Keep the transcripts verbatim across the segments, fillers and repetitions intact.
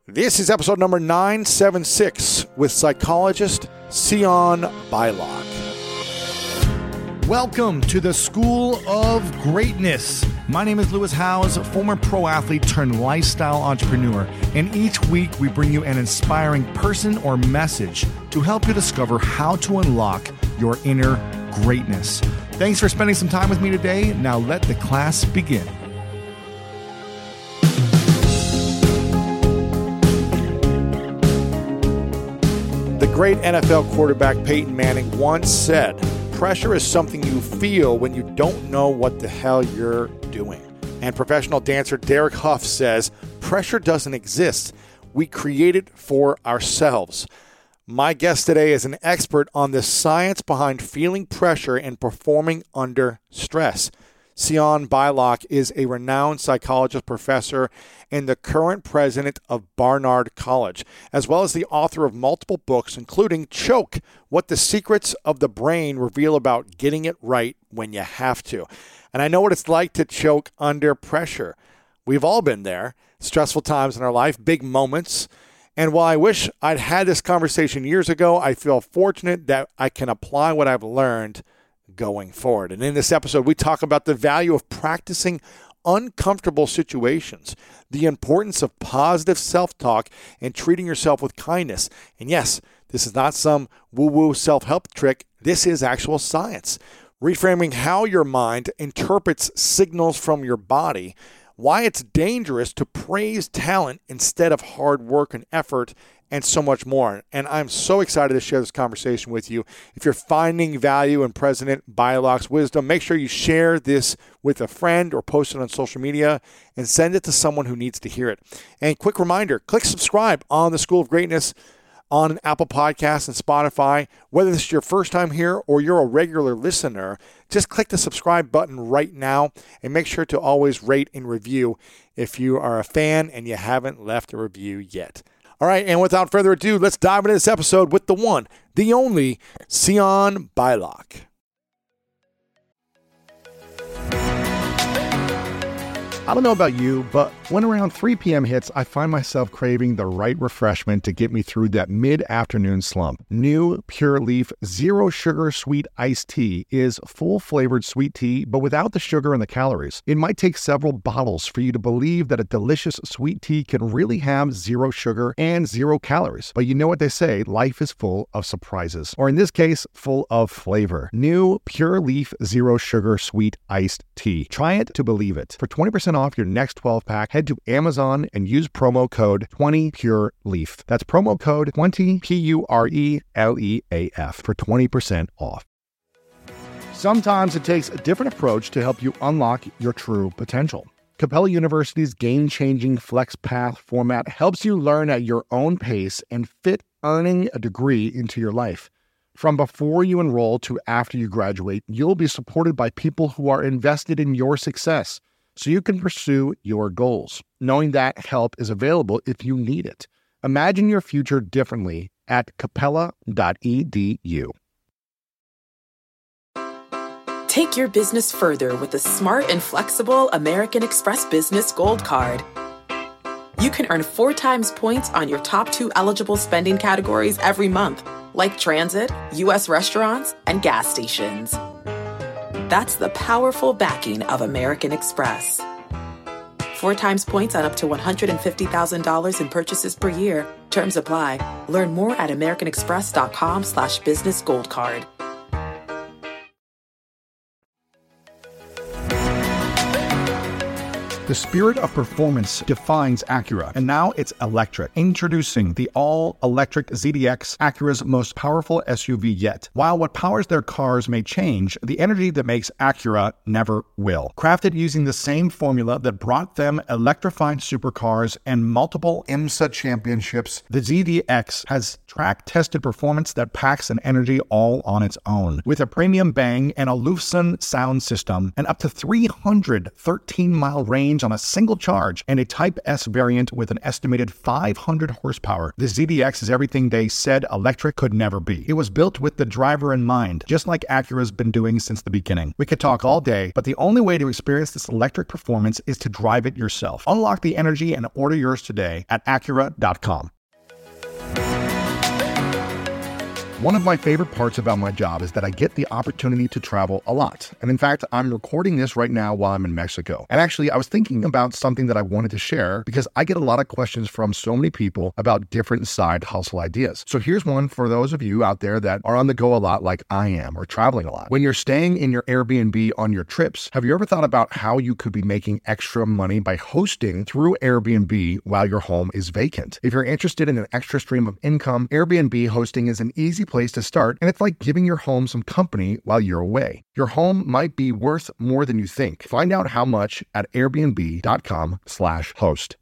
This is episode number nine seventy-six with psychologist Sion Beilock. Welcome to the School of Greatness. My name is Lewis Howes, former pro athlete turned lifestyle entrepreneur, and each week we bring you an inspiring person or message to help you discover how to unlock your inner greatness. Thanks for spending some time with me today. Now let the class begin. The great N F L quarterback Peyton Manning once said, "Pressure is something you feel when you don't know what the hell you're doing." And professional dancer Derek Hough says, "Pressure doesn't exist. We create it for ourselves." My guest today is an expert on the science behind feeling pressure and performing under stress. Sion Beilock is a renowned psychologist professor and the current president of Barnard College, as well as the author of multiple books, including Choke, What the Secrets of the Brain Reveal About Getting It Right When You Have to. And I know what it's like to choke under pressure. We've all been there. Stressful times in our life, big moments. And while I wish I'd had this conversation years ago, I feel fortunate that I can apply what I've learned going forward. And in this episode, we talk about the value of practicing uncomfortable situations, the importance of positive self-talk, and treating yourself with kindness. And yes, this is not some woo-woo self-help trick. This is actual science. Reframing how your mind interprets signals from your body, why it's dangerous to praise talent instead of hard work and effort, and so much more. And I'm so excited to share this conversation with you. If you're finding value in President Beilock's wisdom, make sure you share this with a friend or post it on social media and send it to someone who needs to hear it. And quick reminder, click subscribe on the School of Greatness on Apple Podcasts and Spotify. Whether this is your first time here or you're a regular listener, just click the subscribe button right now and make sure to always rate and review if you are a fan and you haven't left a review yet. All right, and without further ado, let's dive into this episode with the one, the only, Sion Beilock. I don't know about you, but when around three p.m. hits, I find myself craving the right refreshment to get me through that mid-afternoon slump. New Pure Leaf Zero Sugar Sweet Iced Tea is full-flavored sweet tea, but without the sugar and the calories. It might take several bottles for you to believe that a delicious sweet tea can really have zero sugar and zero calories. But you know what they say, life is full of surprises. Or in this case, full of flavor. New Pure Leaf Zero Sugar Sweet Iced Tea. Try it to believe it. For twenty percent off your next twelve pack, head to Amazon and use promo code twenty pure leaf. That's promo code twenty P U R E L E A F for twenty percent off. Sometimes it takes a different approach to help you unlock your true potential. Capella University's game-changing FlexPath format helps you learn at your own pace and fit earning a degree into your life. From before you enroll to after you graduate, you'll be supported by people who are invested in your success, so you can pursue your goals, knowing that help is available if you need it. Imagine your future differently at capella dot e d u. Take your business further with the smart and flexible American Express Business Gold Card. You can earn four times points on your top two eligible spending categories every month, like transit, U S restaurants, and gas stations. That's the powerful backing of American Express. Four times points on up to one hundred fifty thousand dollars in purchases per year. Terms apply. Learn more at americanexpress.com slash business gold card. The spirit of performance defines Acura, and now it's electric. Introducing the all-electric Z D X, Acura's most powerful S U V yet. While what powers their cars may change, the energy that makes Acura never will. Crafted using the same formula that brought them electrified supercars and multiple IMSA championships, the Z D X has track-tested performance that packs an energy all on its own. With a premium bang and a Lufsen sound system, and up to three hundred thirteen mile range range on a single charge, and a Type S variant with an estimated five hundred horsepower. The Z D X is everything they said electric could never be. It was built with the driver in mind, just like Acura's been doing since the beginning. We could talk all day, but the only way to experience this electric performance is to drive it yourself. Unlock the energy and order yours today at Acura dot com. One of my favorite parts about my job is that I get the opportunity to travel a lot. And in fact, I'm recording this right now while I'm in Mexico. And actually, I was thinking about something that I wanted to share because I get a lot of questions from so many people about different side hustle ideas. So here's one for those of you out there that are on the go a lot like I am, or traveling a lot. When you're staying in your Airbnb on your trips, have you ever thought about how you could be making extra money by hosting through Airbnb while your home is vacant? If you're interested in an extra stream of income, Airbnb hosting is an easy place to start, and it's like giving your home some company while you're away. Your home might be worth more than you think. Find out how much at airbnb dot com slash host.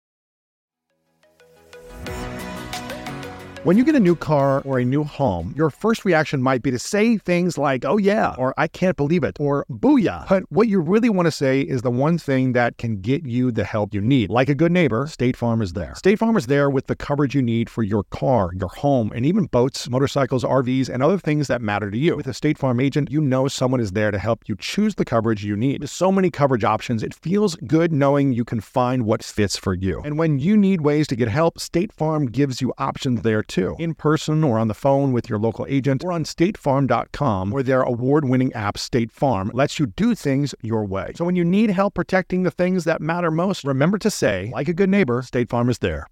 When you get a new car or a new home, your first reaction might be to say things like, oh yeah, or I can't believe it, or booyah. But what you really want to say is the one thing that can get you the help you need. Like a good neighbor, State Farm is there. State Farm is there with the coverage you need for your car, your home, and even boats, motorcycles, R Vs, and other things that matter to you. With a State Farm agent, you know someone is there to help you choose the coverage you need. With so many coverage options, it feels good knowing you can find what fits for you. And when you need ways to get help, State Farm gives you options there too, in person or on the phone with your local agent or on state farm dot com, where their award-winning app State Farm lets you do things your way. So when you need help protecting the things that matter most, remember to say, like a good neighbor, State Farm is there.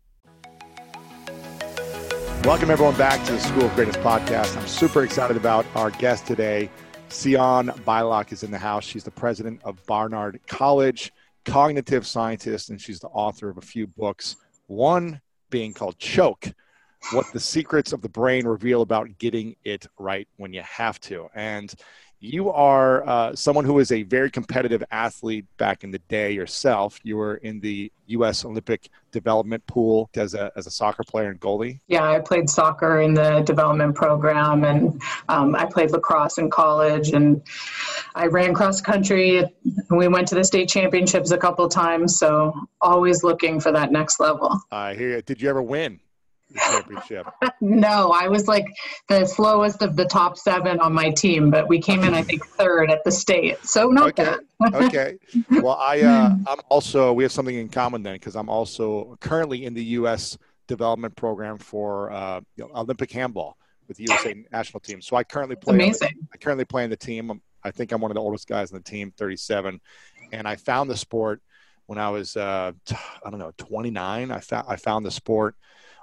Welcome everyone back to the School of Greatness podcast. I'm super excited about our guest today. Sion Beilock is in the house. She's the president of Barnard College, cognitive scientist, and she's the author of a few books, one being called Choke: What the Secrets of the Brain Reveal About Getting It Right When You Have to. And you are uh, someone who is a very competitive athlete back in the day yourself. You were in the U S Olympic development pool as a as a soccer player and goalie. Yeah, I played soccer in the development program, and um, I played lacrosse in college, and I ran cross country. We went to the state championships a couple of times, so always looking for that next level. I hear you. Did you ever win the championship? No, I was like the slowest of the top seven on my team, but we came in, I think, third at the state. So not okay. bad. Okay. Well, I, uh, I'm also, we have something in common then, because I'm also currently in the U S development program for uh, you know, Olympic handball with the U S A national team. So I currently play, Amazing. I currently play in the team. I'm, I think I'm one of the oldest guys on the team, thirty-seven. And I found the sport when I was, uh, I don't know, twenty-nine. I found, I found the sport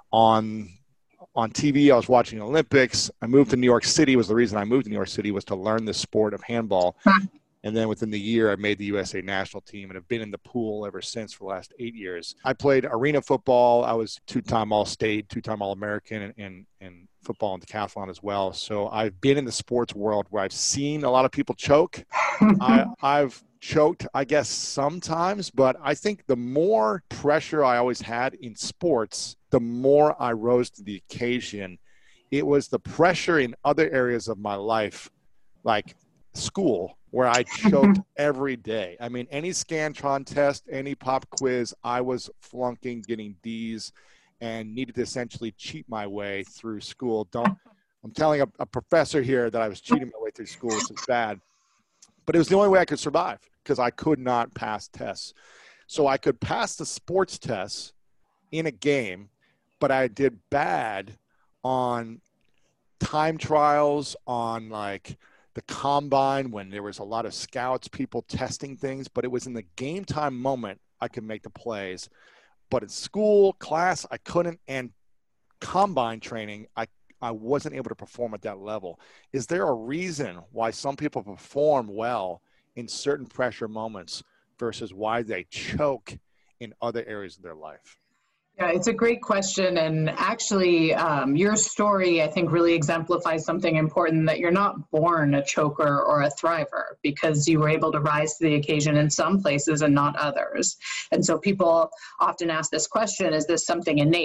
on on T V. I was watching the Olympics. I moved to New York City. Was the reason I moved to New York City was to learn the sport of handball. And then within the year, I made the U S A national team and have been in the pool ever since for the last eight years. I played arena football. I was two-time All-State, two-time All-American, and, and, and football and decathlon as well. So I've been in the sports world where I've seen a lot of people choke. I, I've choked, I guess, sometimes, but I think the more pressure I always had in sports, the more I rose to the occasion. It was the pressure in other areas of my life, like school, where I choked every day. I mean, any Scantron test, any pop quiz, I was flunking, getting D's, and needed to essentially cheat my way through school. Don't, I'm telling a, a professor here that I was cheating my way through school, which is bad. But it was the only way I could survive because I could not pass tests. So I could pass the sports tests in a game, but I did bad on time trials, on like the combine when there was a lot of scouts, people testing things, but it was in the game time moment I could make the plays. But in school, class, I couldn't, and combine training, I I wasn't able to perform at that level. Is there a reason why some people perform well in certain pressure moments versus why they choke in other areas of their life? Yeah, it's a great question. And actually, um, your story, I think, really exemplifies something important, that you're not born a choker or a thriver, because you were able to rise to the occasion in some places and not others. And so people often ask this question, is this something innate?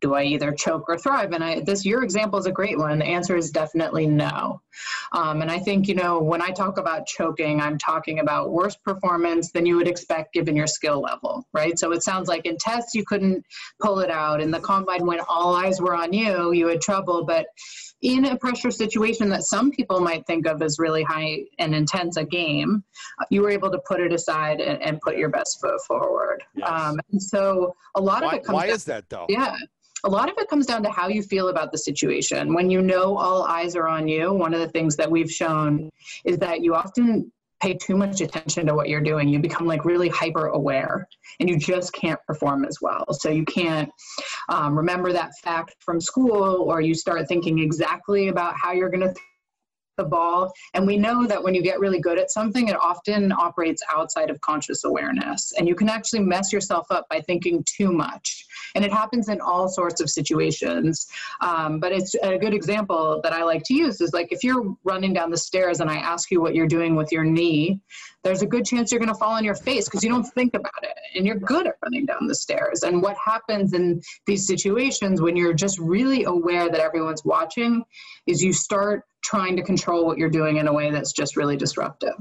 do I either choke or thrive? And I, this, your example is a great one. The answer is definitely no. Um, and I think, you know, when I talk about choking, I'm talking about worse performance than you would expect given your skill level, right? So it sounds like in tests, you couldn't pull it out. In the combine, when all eyes were on you, you had trouble. But in a pressure situation that some people might think of as really high and intense a game, you were able to put it aside and, and put your best foot forward. Yes. Um, and so a lot why, of it comes Why down, is that though? Yeah. A lot of it comes down to how you feel about the situation. When you know all eyes are on you, one of the things that we've shown is that you often pay too much attention to what you're doing. You become like really hyper aware and you just can't perform as well. So you can't um, remember that fact from school, or you start thinking exactly about how you're going to the ball. And we know that when you get really good at something, it often operates outside of conscious awareness. And you can actually mess yourself up by thinking too much. And it happens in all sorts of situations. Um, but it's a good example that I like to use is like, if you're running down the stairs and I ask you what you're doing with your knee, there's a good chance you're going to fall on your face because you don't think about it and you're good at running down the stairs. And what happens in these situations when you're just really aware that everyone's watching is you start trying to control what you're doing in a way that's just really disruptive.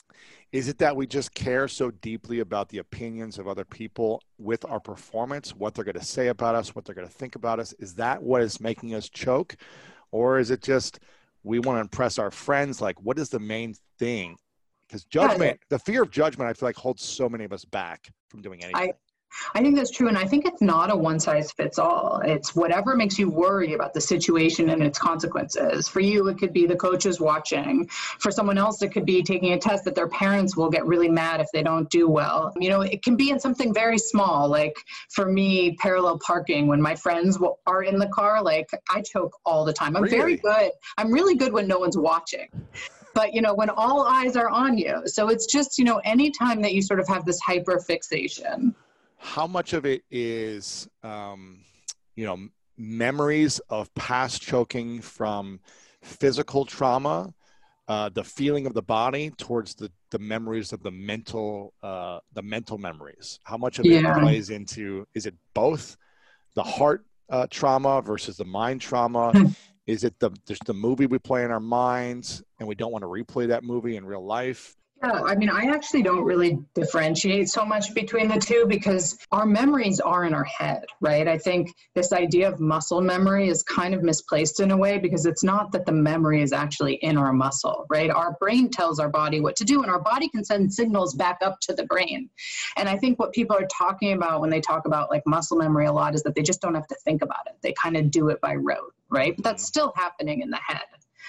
Is it that we just care so deeply about the opinions of other people with our performance, what they're going to say about us, what they're going to think about us? Is that what is making us choke? Or is it just we want to impress our friends? Like, what is the main thing? Because judgment, the fear of judgment, I feel like holds so many of us back from doing anything. I, I think that's true. And I think it's not a one size fits all. It's whatever makes you worry about the situation and its consequences. For you, it could be the coaches watching. For someone else, it could be taking a test that their parents will get really mad if they don't do well. You know, it can be in something very small. Like for me, parallel parking, when my friends are in the car, like I choke all the time. I'm Really? very good. I'm really good when no one's watching. But, you know, when all eyes are on you. So it's just, you know, anytime that you sort of have this hyper fixation. How much of it is, um, you know, memories of past choking from physical trauma, uh, the feeling of the body towards the, the memories of the mental, uh, the mental memories? How much of it Yeah. plays into, is it both the heart uh, trauma versus the mind trauma? Is it the just the movie we play in our minds and we don't want to replay that movie in real life? Yeah, I mean, I actually don't really differentiate so much between the two because our memories are in our head, right? I think this idea of muscle memory is kind of misplaced in a way because it's not that the memory is actually in our muscle, right? Our brain tells our body what to do and our body can send signals back up to the brain. And I think what people are talking about when they talk about like muscle memory a lot is that they just don't have to think about it. They kind of do it by rote, right? But that's still happening in the head.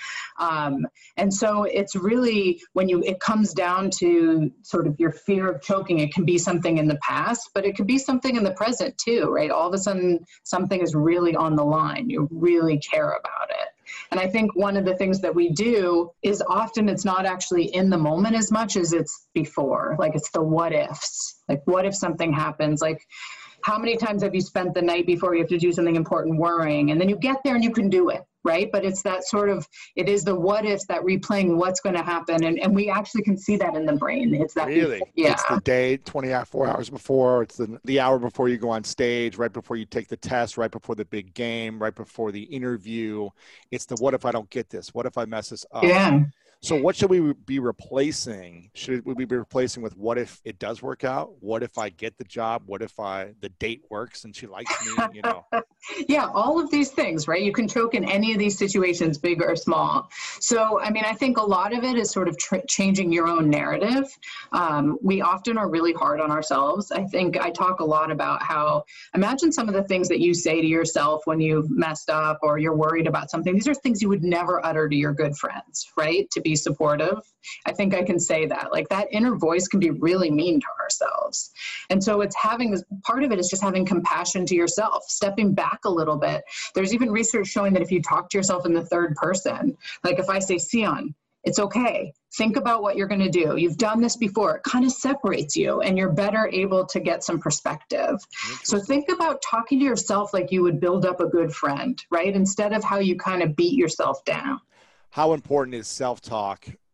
Um, and so it's really when you, it comes down to sort of your fear of choking, it can be something in the past, but it could be something in the present too, right? All of a sudden something is really on the line. You really care about it. And I think one of the things that we do is often it's not actually in the moment as much as it's before, like it's the what ifs, like what if something happens? Like, how many times have you spent the night before you have to do something important worrying and then you get there and you can do it, right? But it's that sort of, it is the what ifs, that replaying what's going to happen. And, and we actually can see that in the brain. It's that. Really? Yeah. It's the day, twenty-four hours before, it's the, the hour before you go on stage, right before you take the test, right before the big game, right before the interview. It's the what if I don't get this? What if I mess this up? Yeah. So what should we be replacing? Should we be replacing with what if it does work out? What if I get the job? What if I the date works and she likes me? You know. Yeah, all of these things, right? You can choke in any of these situations, big or small. So, I mean, I think a lot of it is sort of tr- changing your own narrative. Um, we often are really hard on ourselves. I think I talk a lot about how, imagine some of the things that you say to yourself when you've messed up or you're worried about something. These are things you would never utter to your good friends, right? To be supportive. I think I can say that. Like that inner voice can be really mean to ourselves. And so it's having this, part of it is just having compassion to yourself, stepping back a little bit. There's even research showing that if you talk to yourself in the third person, like if I say, Sion, it's okay. Think about what you're going to do. You've done this before. It kind of separates you and you're better able to get some perspective. So think about talking to yourself like you would build up a good friend, right? Instead of how you kind of beat yourself down. How important is self-talk,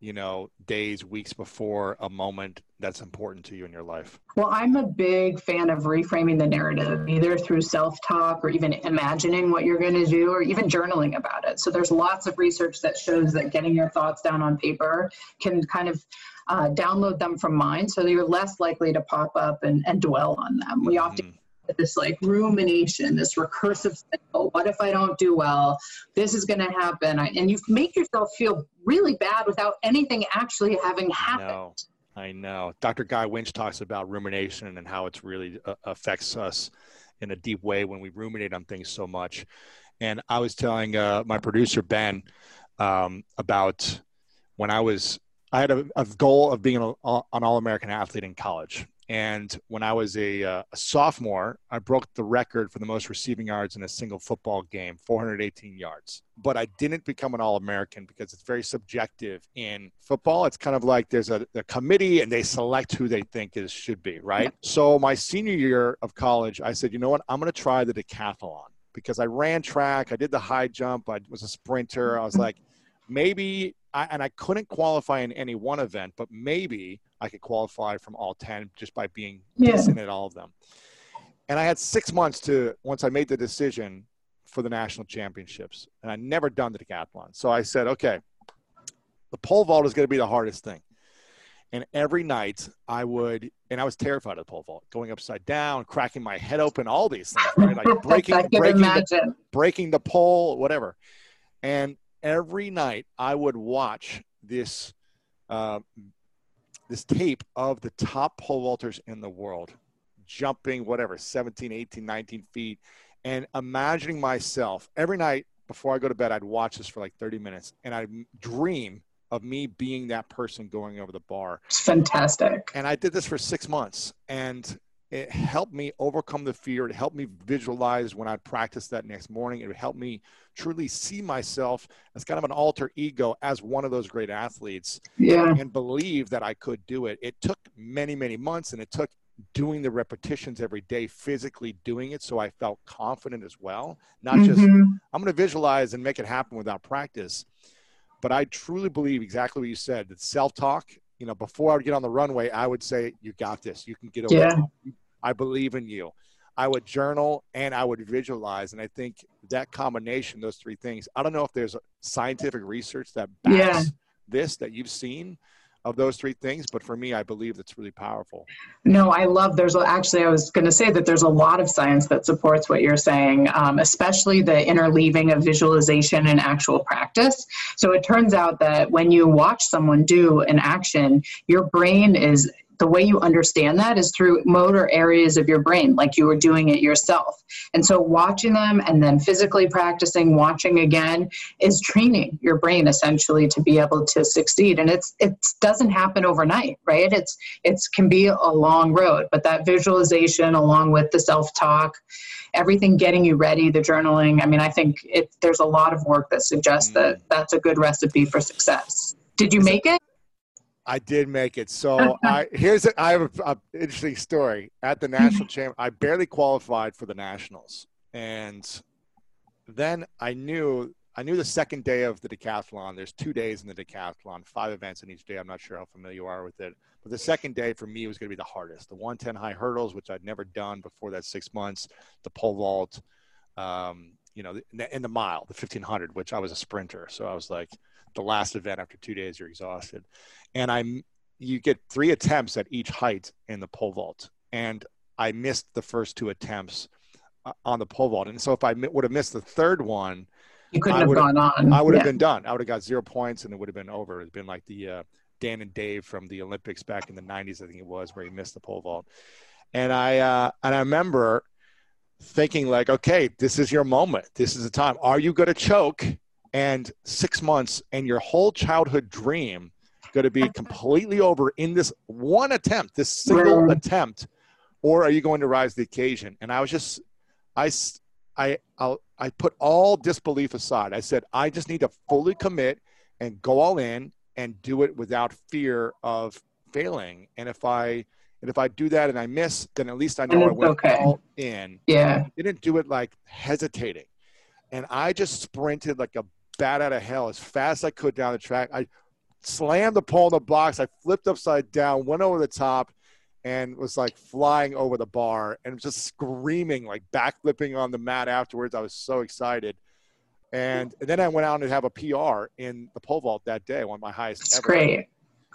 you know, days, weeks before a moment that's important to you in your life? Well, I'm a big fan of reframing the narrative, either through self-talk or even imagining what you're going to do, or even journaling about it. So there's lots of research that shows that getting your thoughts down on paper can kind of uh, download them from mind, so that you're less likely to pop up and, and dwell on them. We often Mm. this like rumination, this recursive cycle. What if I don't do well? This is going to happen. And you make yourself feel really bad without anything actually having happened. No, I know. Doctor Guy Winch talks about rumination and how it's really uh, affects us in a deep way when we ruminate on things so much. And I was telling uh, my producer, Ben, um, about when I was, I had a, a goal of being an, an All-American athlete in college. And when I was a, uh, a sophomore, I broke the record for the most receiving yards in a single football game, four hundred eighteen yards. But I didn't become an All-American because it's very subjective in football. It's kind of like there's a, a committee and they select who they think is should be, right? So my senior year of college, I said, you know what? I'm going to try the decathlon because I ran track. I did the high jump. I was a sprinter. I was like, maybe I, and I couldn't qualify in any one event, but maybe I could qualify from all ten just by being Yeah. decent at all of them. And I had six months to, once I made the decision for the national championships, and I'd never done the decathlon. So I said, okay, the pole vault is going to be the hardest thing. And every night I would, and I was terrified of the pole vault, going upside down, cracking my head open, all these things, right? Like breaking, I can breaking, the, imagine. breaking the pole, whatever. And every night I would watch this, uh, this tape of the top pole vaulters in the world, jumping, whatever, seventeen, eighteen, nineteen feet, and imagining myself every night before I go to bed. I'd watch this for like thirty minutes, and I'd dream of me being that person going over the bar. It's fantastic. And I did this for six months, and it helped me overcome the fear. It helped me visualize when I'd practice that next morning. It would help me truly see myself as kind of an alter ego as one of those great athletes, Yeah. and believe that I could do it. It took many, many months, and it took doing the repetitions every day, physically doing it, so I felt confident as well. Not just, Mhm. I'm going to visualize and make it happen without practice. But I truly believe exactly what you said, that self-talk, you know, before I would get on the runway, I would say, you got this. You can get over Yeah. it. I believe in you. I would journal and I would visualize. And I think that combination, those three things, I don't know if there's scientific research that backs Yeah. this, that you've seen of those three things. But for me, I believe that's really powerful. No, I love, there's actually, I was going to say that there's a lot of science that supports what you're saying, um, especially the interleaving of visualization and actual practice. So it turns out that when you watch someone do an action, your brain is, the way you understand that is through motor areas of your brain, like you were doing it yourself. And so watching them and then physically practicing, watching again, is training your brain essentially to be able to succeed. And it's it doesn't happen overnight, right? It's it's can be a long road, but that visualization along with the self-talk, everything getting you ready, the journaling, I mean, I think it, there's a lot of work that suggests Mm. that that's a good recipe for success. Did you Is it- make it? I did make it. So I here's a, I have an interesting story. At the national champ, I barely qualified for the nationals, and then I knew I knew the second day of the decathlon. There's two days in the decathlon, five events in each day. I'm not sure how familiar you are with it, but the second day for me was going to be the hardest. The one ten high hurdles, which I'd never done before that six months, the pole vault, um, you know, in the mile, the fifteen hundred, which I was a sprinter, so I was like, the last event after two days, you're exhausted. And I'm, you get three attempts at each height in the pole vault. And I missed the first two attempts uh, on the pole vault. And so if I mi- would have missed the third one, You couldn't I have would've- gone on. I would have Yeah. been done. I would have got zero points and it would have been over. It's been like the uh, Dan and Dave from the Olympics back in the nineties, I think it was, where he missed the pole vault. And I, uh, and I remember thinking like, okay, this is your moment. This is the time. Are you going to choke? And six months and your whole childhood dream going to be completely over in this one attempt, this single Right. attempt, or are you going to rise to the occasion? And I was just, I, s- I, I'll, I put all disbelief aside. I said, I just need to fully commit and go all in and do it without fear of failing. And if I, and if I do that and I miss, then at least I know And I it's went okay. all in. Yeah. Didn't do it like hesitating. And I just sprinted like a bat out of hell as fast as I could down the track. I slammed the pole in the box. I flipped upside down, went over the top, and was like flying over the bar and just screaming, like backflipping on the mat afterwards. I was so excited. And, and then I went out and have a P R in the pole vault that day, one of my highest That's ever. great.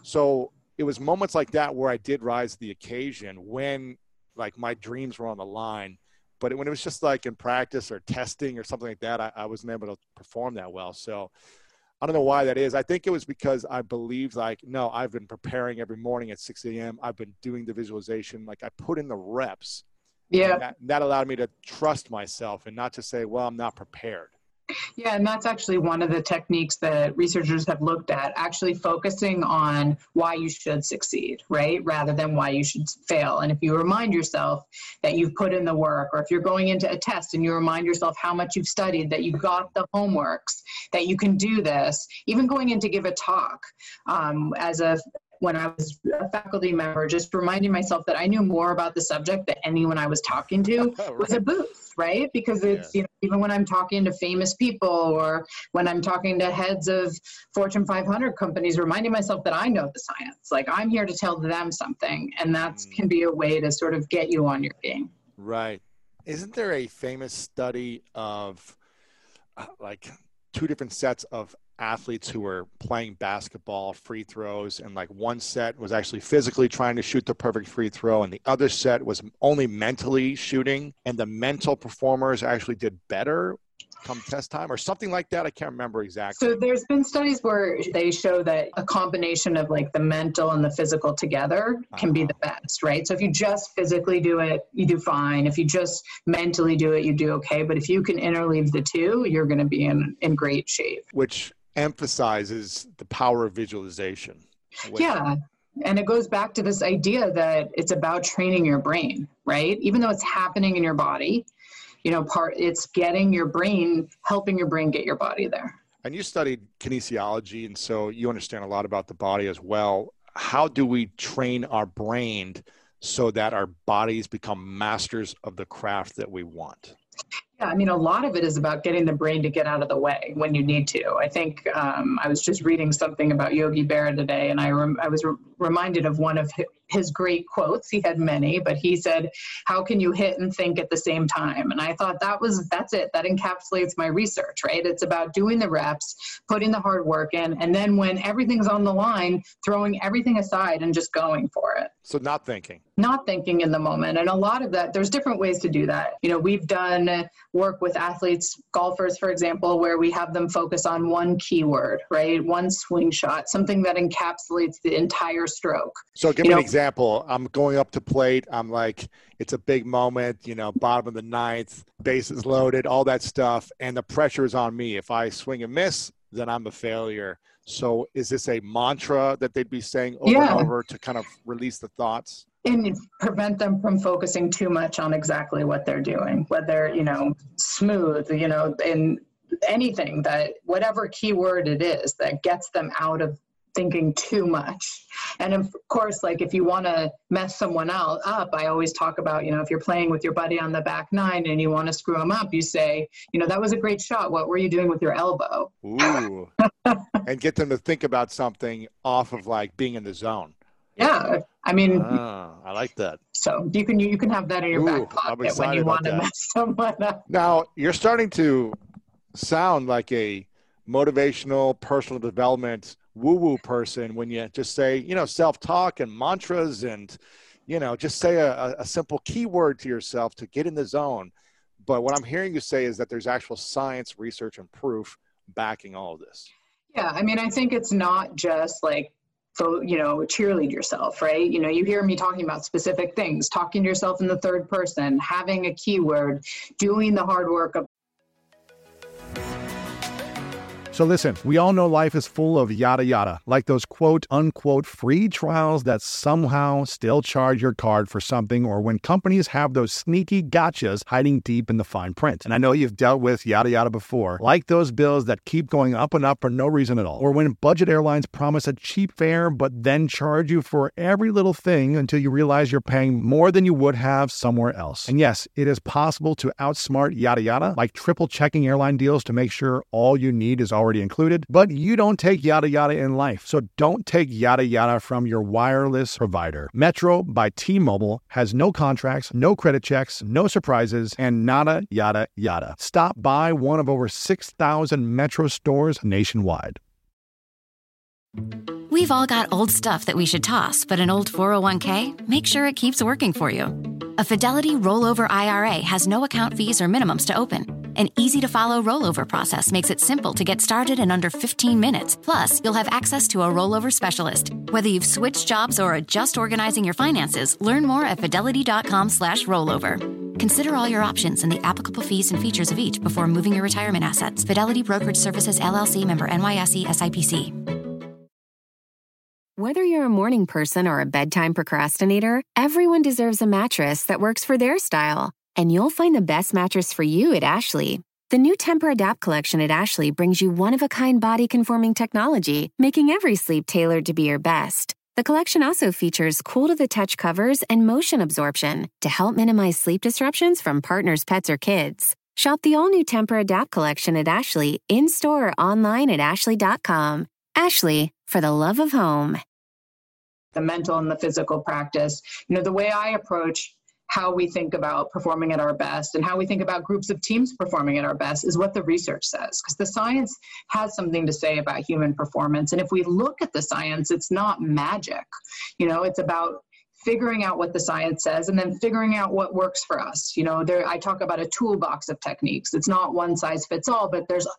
So it was moments like that where I did rise to the occasion when like my dreams were on the line. But when it was just like in practice or testing or something like that, I, I wasn't able to perform that well. So I don't know why that is. I think it was because I believed like, no, I've been preparing every morning at six a.m. I've been doing the visualization. Like I put in the reps. Yeah. That, that allowed me to trust myself and not to say, well, I'm not prepared. Yeah, and that's actually one of the techniques that researchers have looked at, actually focusing on why you should succeed, right? Rather than why you should fail. And if you remind yourself that you've put in the work, or if you're going into a test and you remind yourself how much you've studied, that you got the homeworks, that you can do this, even going in to give a talk, um, as a when I was a faculty member, just reminding myself that I knew more about the subject than anyone I was talking to Right. was a boost, right? Because it's, Yeah. you know, even when I'm talking to famous people or when I'm talking to heads of Fortune five hundred companies, reminding myself that I know the science, like I'm here to tell them something. And that Mm. can be a way to sort of get you on your game. Right. Isn't there a famous study of uh, like two different sets of athletes who were playing basketball, free throws, and like one set was actually physically trying to shoot the perfect free throw and the other set was only mentally shooting, and the mental performers actually did better come test time or something like that? I can't remember exactly. So there's been studies where they show that a combination of like the mental and the physical together can be the best, right? So if you just physically do it, you do fine. If you just mentally do it, you do okay. But if you can interleave the two, you're going to be in, in great shape. Which emphasizes the power of visualization. Which, Yeah. And it goes back to this idea that it's about training your brain, right? Even though it's happening in your body, you know, part it's getting your brain, helping your brain get your body there. And you studied kinesiology, and so you understand a lot about the body as well. How do we train our brain so that our bodies become masters of the craft that we want? Yeah, I mean, a lot of it is about getting the brain to get out of the way when you need to. I think um, I was just reading something about Yogi Berra today, and I, rem- I was re- reminded of one of his great quotes. He had many, but he said, how can you hit and think at the same time? And I thought that was, that's it. That encapsulates my research, right? It's about doing the reps, putting the hard work in, and then when everything's on the line, throwing everything aside and just going for it. So not thinking. Not thinking in the moment. And a lot of that, there's different ways to do that. You know, we've done work with athletes, golfers, for example, where we have them focus on one keyword, right? One swing shot, something that encapsulates the entire stroke. So give You me know, an example. I'm going up to plate. I'm like, it's a big moment, you know, bottom of the ninth, bases loaded, all that stuff. And the pressure is on me. If I swing and miss, then I'm a failure. So is this a mantra that they'd be saying over Yeah. and over to kind of release the thoughts? And prevent them from focusing too much on exactly what they're doing, whether, you know, smooth, you know, in anything that, whatever keyword it is that gets them out of thinking too much. And of course, like if you want to mess someone else up, I always talk about, you know, if you're playing with your buddy on the back nine and you want to screw him up, you say, you know, that was a great shot. What were you doing with your elbow? Ooh. And get them to think about something off of like being in the zone. Yeah. I mean, Ah, I like that. so you can, you can have that in your Ooh, back I'm pocket when excited you about want to that. mess someone up. Now, you're starting to sound like a motivational personal development woo-woo person when you just say, you know, self-talk and mantras and, you know, just say a, a simple keyword to yourself to get in the zone. But what I'm hearing you say is that there's actual science, research, and proof backing all of this. Yeah, I mean, I think it's not just like, so, you know, cheerlead yourself, right? You know, you hear me talking about specific things, talking to yourself in the third person, having a keyword, doing the hard work of. So listen, we all know life is full of yada yada, like those quote unquote free trials that somehow still charge your card for something, or when companies have those sneaky gotchas hiding deep in the fine print. And I know you've dealt with yada yada before, like those bills that keep going up and up for no reason at all, or when budget airlines promise a cheap fare but then charge you for every little thing until you realize you're paying more than you would have somewhere else. And yes, it is possible to outsmart yada yada, like triple checking airline deals to make sure all you need is already already included, but you don't take yada yada in life. So don't take yada yada from your wireless provider. Metro by T-Mobile has no contracts, no credit checks, no surprises, and nada yada yada. Stop by one of over six thousand Metro stores nationwide. We've all got old stuff that we should toss, but an old four oh one k, make sure it keeps working for you. A Fidelity rollover I R A has no account fees or minimums to open. An easy-to-follow rollover process makes it simple to get started in under fifteen minutes. Plus, you'll have access to a rollover specialist. Whether you've switched jobs or are just organizing your finances, learn more at fidelity.com slash rollover. Consider all your options and the applicable fees and features of each before moving your retirement assets. Fidelity Brokerage Services, L L C, member N Y S E, S I P C. Whether you're a morning person or a bedtime procrastinator, everyone deserves a mattress that works for their style. And you'll find the best mattress for you at Ashley. The new Tempur-Adapt collection at Ashley brings you one-of-a-kind body-conforming technology, making every sleep tailored to be your best. The collection also features cool-to-the-touch covers and motion absorption to help minimize sleep disruptions from partners, pets, or kids. Shop the all-new Tempur-Adapt collection at Ashley, in-store or online at ashley dot com. Ashley, for the love of home. The mental and the physical practice. You know, the way I approach how we think about performing at our best and how we think about groups of teams performing at our best is what the research says, because the science has something to say about human performance. And if we look at the science, it's not magic. You know, it's about figuring out what the science says and then figuring out what works for us. You know, there, I talk about a toolbox of techniques. It's not one size fits all, but there's,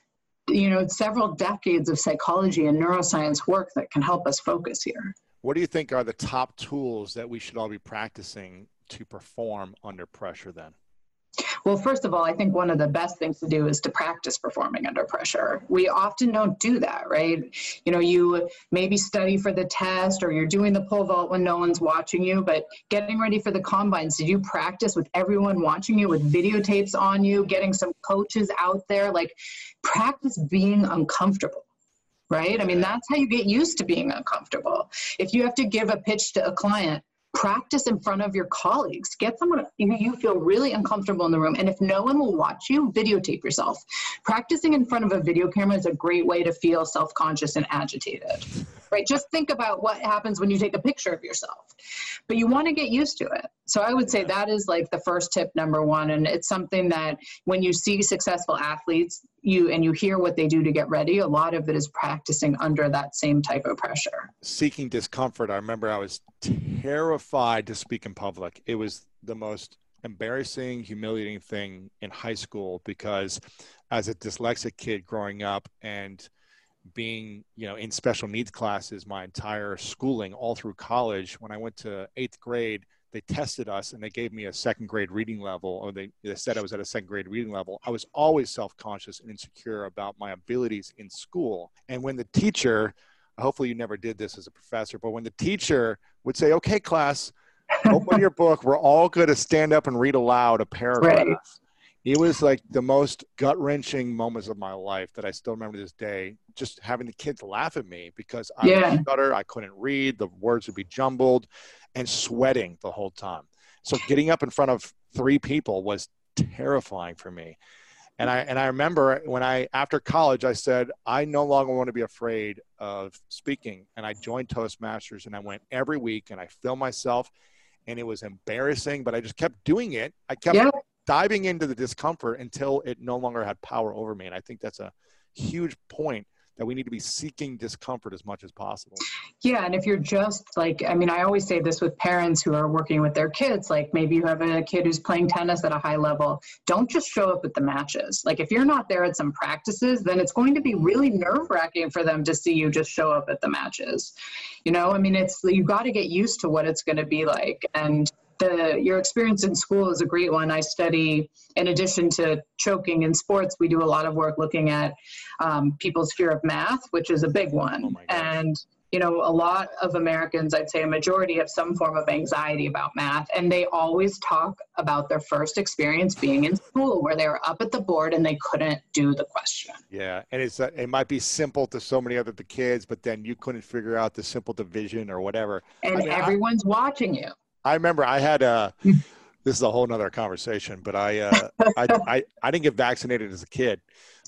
you know, several decades of psychology and neuroscience work that can help us focus here. What do you think are the top tools that we should all be practicing to perform under pressure then? Well, first of all, I think one of the best things to do is to practice performing under pressure. We often don't do that, right? You know, you maybe study for the test or you're doing the pole vault when no one's watching you, but getting ready for the combines, did you practice with everyone watching you, with videotapes on you, getting some coaches out there? Like, practice being uncomfortable. Right? I mean, that's how you get used to being uncomfortable. If you have to give a pitch to a client, practice in front of your colleagues. Get someone who you feel really uncomfortable in the room. And if no one will watch you, videotape yourself. Practicing in front of a video camera is a great way to feel self-conscious and agitated. Right? Just think about what happens when you take a picture of yourself. But you want to get used to it. So I would say that is like the first tip, number one. And it's something that when you see successful athletes, you and you hear what they do to get ready, a lot of it is practicing under that same type of pressure. Seeking discomfort. I remember I was terrified to speak in public. It was the most embarrassing, humiliating thing in high school because as a dyslexic kid growing up and being, you know, in special needs classes my entire schooling all through college, when I went to eighth grade, they tested us and they gave me a second grade reading level, or they, they said I was at a second grade reading level. I was always self-conscious and insecure about my abilities in school. And when the teacher, hopefully you never did this as a professor, but when the teacher would say, okay, class, open your book, we're all going to stand up and read aloud a paragraph. Right. It was like the most gut-wrenching moments of my life that I still remember to this day, just having the kids laugh at me because I yeah. would stutter, I couldn't read, the words would be jumbled, and sweating the whole time. So getting up in front of three people was terrifying for me. And I and I remember when I, after college, I said, I no longer want to be afraid of speaking. And I joined Toastmasters and I went every week and I filmed myself and it was embarrassing, but I just kept doing it. I kept yeah. diving into the discomfort until it no longer had power over me. And I think that's a huge point, that we need to be seeking discomfort as much as possible. Yeah. And if you're just like, I mean, I always say this with parents who are working with their kids, like maybe you have a kid who's playing tennis at a high level, don't just show up at the matches. Like if you're not there at some practices, then it's going to be really nerve wracking for them to see you just show up at the matches. You know, I mean, it's, you've got to get used to what it's going to be like. And The, your experience in school is a great one. I study, in addition to choking in sports, we do a lot of work looking at um, people's fear of math, which is a big one. Oh and, you know, a lot of Americans, I'd say a majority, have some form of anxiety about math. And they always talk about their first experience being in school, where they were up at the board and they couldn't do the question. Yeah. And it's uh, it might be simple to so many other the kids, but then you couldn't figure out the simple division or whatever. And I mean, everyone's I, watching you. I remember I had a, this is a whole nother conversation, but I, uh, I, I, I didn't get vaccinated as a kid.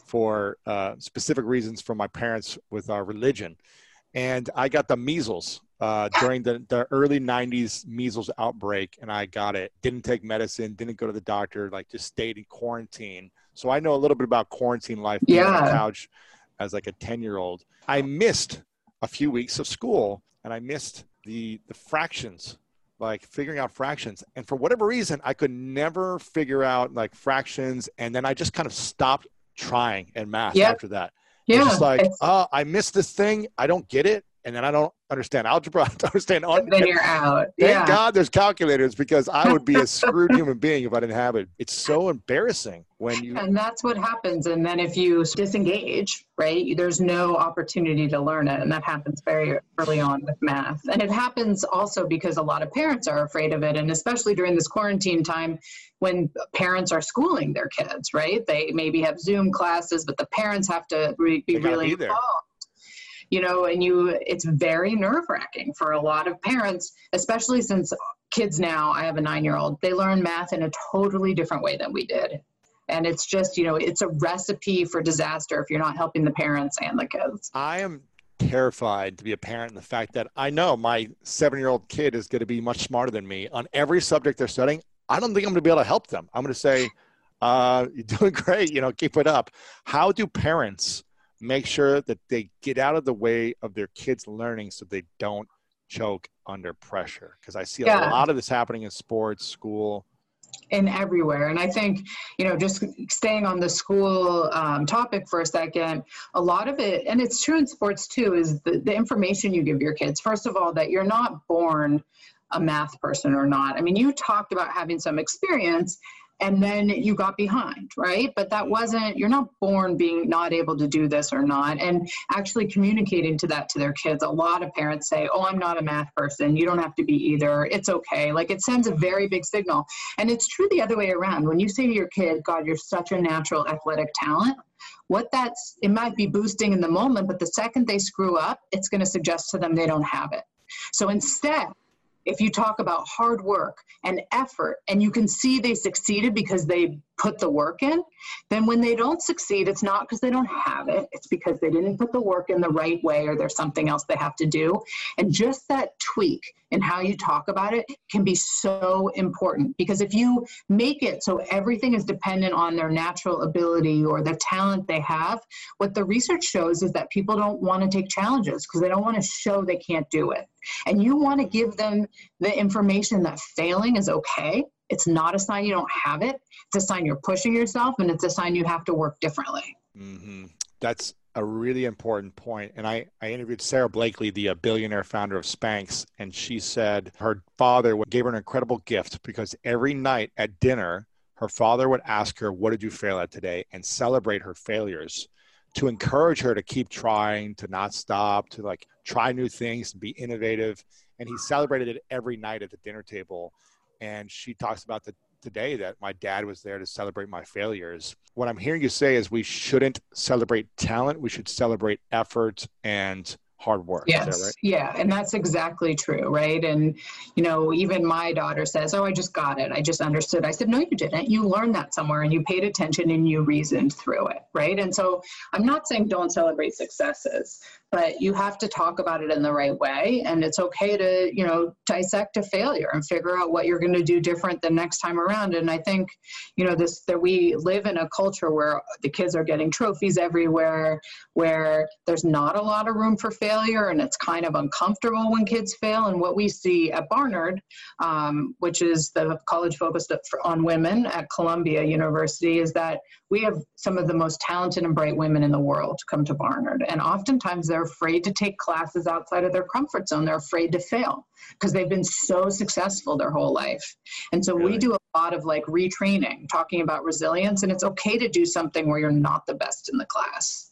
for uh, specific reasons from my parents with our religion. And I got the measles uh, during the, the early nineties measles outbreak, and I got it. Didn't take medicine, didn't go to the doctor, like just stayed in quarantine. So I know a little bit about quarantine life, being Yeah. on the couch as like a ten-year-old. I missed a few weeks of school, and I missed the the fractions, like figuring out fractions. And for whatever reason, I could never figure out like fractions. And then I just kind of stopped trying in math Yep. after that. Yeah. It's just like, it's- oh, I missed this thing. I don't get it. And then I don't understand algebra. I don't understand. and then you're out. Thank Yeah. God there's calculators, because I would be a screwed human being if I didn't have it. It's so embarrassing when you. And that's what happens. And then if you disengage, right, there's no opportunity to learn it. And that happens very early on with math. And it happens also because a lot of parents are afraid of it. And especially during this quarantine time when parents are schooling their kids, right? They maybe have Zoom classes, but the parents have to re- be They gotta really be there. involved. You know, and you, it's very nerve wracking for a lot of parents, especially since kids now, I have a nine-year-old, they learn math in a totally different way than we did. And it's just, you know, it's a recipe for disaster if you're not helping the parents and the kids. I am terrified to be a parent in the fact that I know my seven-year-old kid is going to be much smarter than me on every subject they're studying. I don't think I'm going to be able to help them. I'm going to say, uh, you're doing great, you know, keep it up. How do parents make sure that they get out of the way of their kids learning so they don't choke under pressure? Because I see a Yeah. lot of this happening in sports, school. And everywhere. And I think, you know, just staying on the school um, topic for a second, a lot of it, and it's true in sports too, is the, the information you give your kids. First of all, that you're not born a math person or not. I mean, you talked about having some experience and then you got behind, right? But that wasn't, you're not born being not able to do this or not. And actually communicating to that to their kids. A lot of parents say, oh, I'm not a math person. You don't have to be either. It's okay. Like, it sends a very big signal. And it's true the other way around. When you say to your kid, God, you're such a natural athletic talent, what that's, it might be boosting in the moment, but the second they screw up, it's going to suggest to them they don't have it. So instead, if you talk about hard work and effort, and you can see they succeeded because they put the work in, then when they don't succeed, it's not because they don't have it. It's because they didn't put the work in the right way, or there's something else they have to do. And just that tweak in how you talk about it can be so important, because if you make it so everything is dependent on their natural ability or the talent they have, what the research shows is that people don't want to take challenges because they don't want to show they can't do it. And you want to give them the information that failing is okay. It's not a sign you don't have it. It's a sign you're pushing yourself, and it's a sign you have to work differently. Mm-hmm. That's a really important point. And I, I interviewed Sarah Blakely, the uh, billionaire founder of Spanx, and she said her father gave her an incredible gift, because every night at dinner, her father would ask her, what did you fail at today? And celebrate her failures to encourage her to keep trying, to not stop, to like try new things and be innovative. And he celebrated it every night at the dinner table. And she talks about the, today that my dad was there to celebrate my failures. What I'm hearing you say is we shouldn't celebrate talent. We should celebrate effort and hard work. Yes. Is that right? Yeah. And that's exactly true. Right. And, you know, even my daughter says, oh, I just got it. I just understood. I said, no, you didn't. You learned that somewhere and you paid attention and you reasoned through it. Right. And so I'm not saying don't celebrate successes, but you have to talk about it in the right way. And it's okay to, you know, dissect a failure and figure out what you're going to do different the next time around. And I think, you know, this, that we live in a culture where the kids are getting trophies everywhere, where there's not a lot of room for failure. And it's kind of uncomfortable when kids fail. And what we see at Barnard, um, which is the college focused on women at Columbia University, is that we have some of the most talented and bright women in the world come to Barnard. And oftentimes they're afraid to take classes outside of their comfort zone. They're afraid to fail because they've been so successful their whole life. And so Really? we do a lot of like retraining, talking about resilience. And it's okay to do something where you're not the best in the class.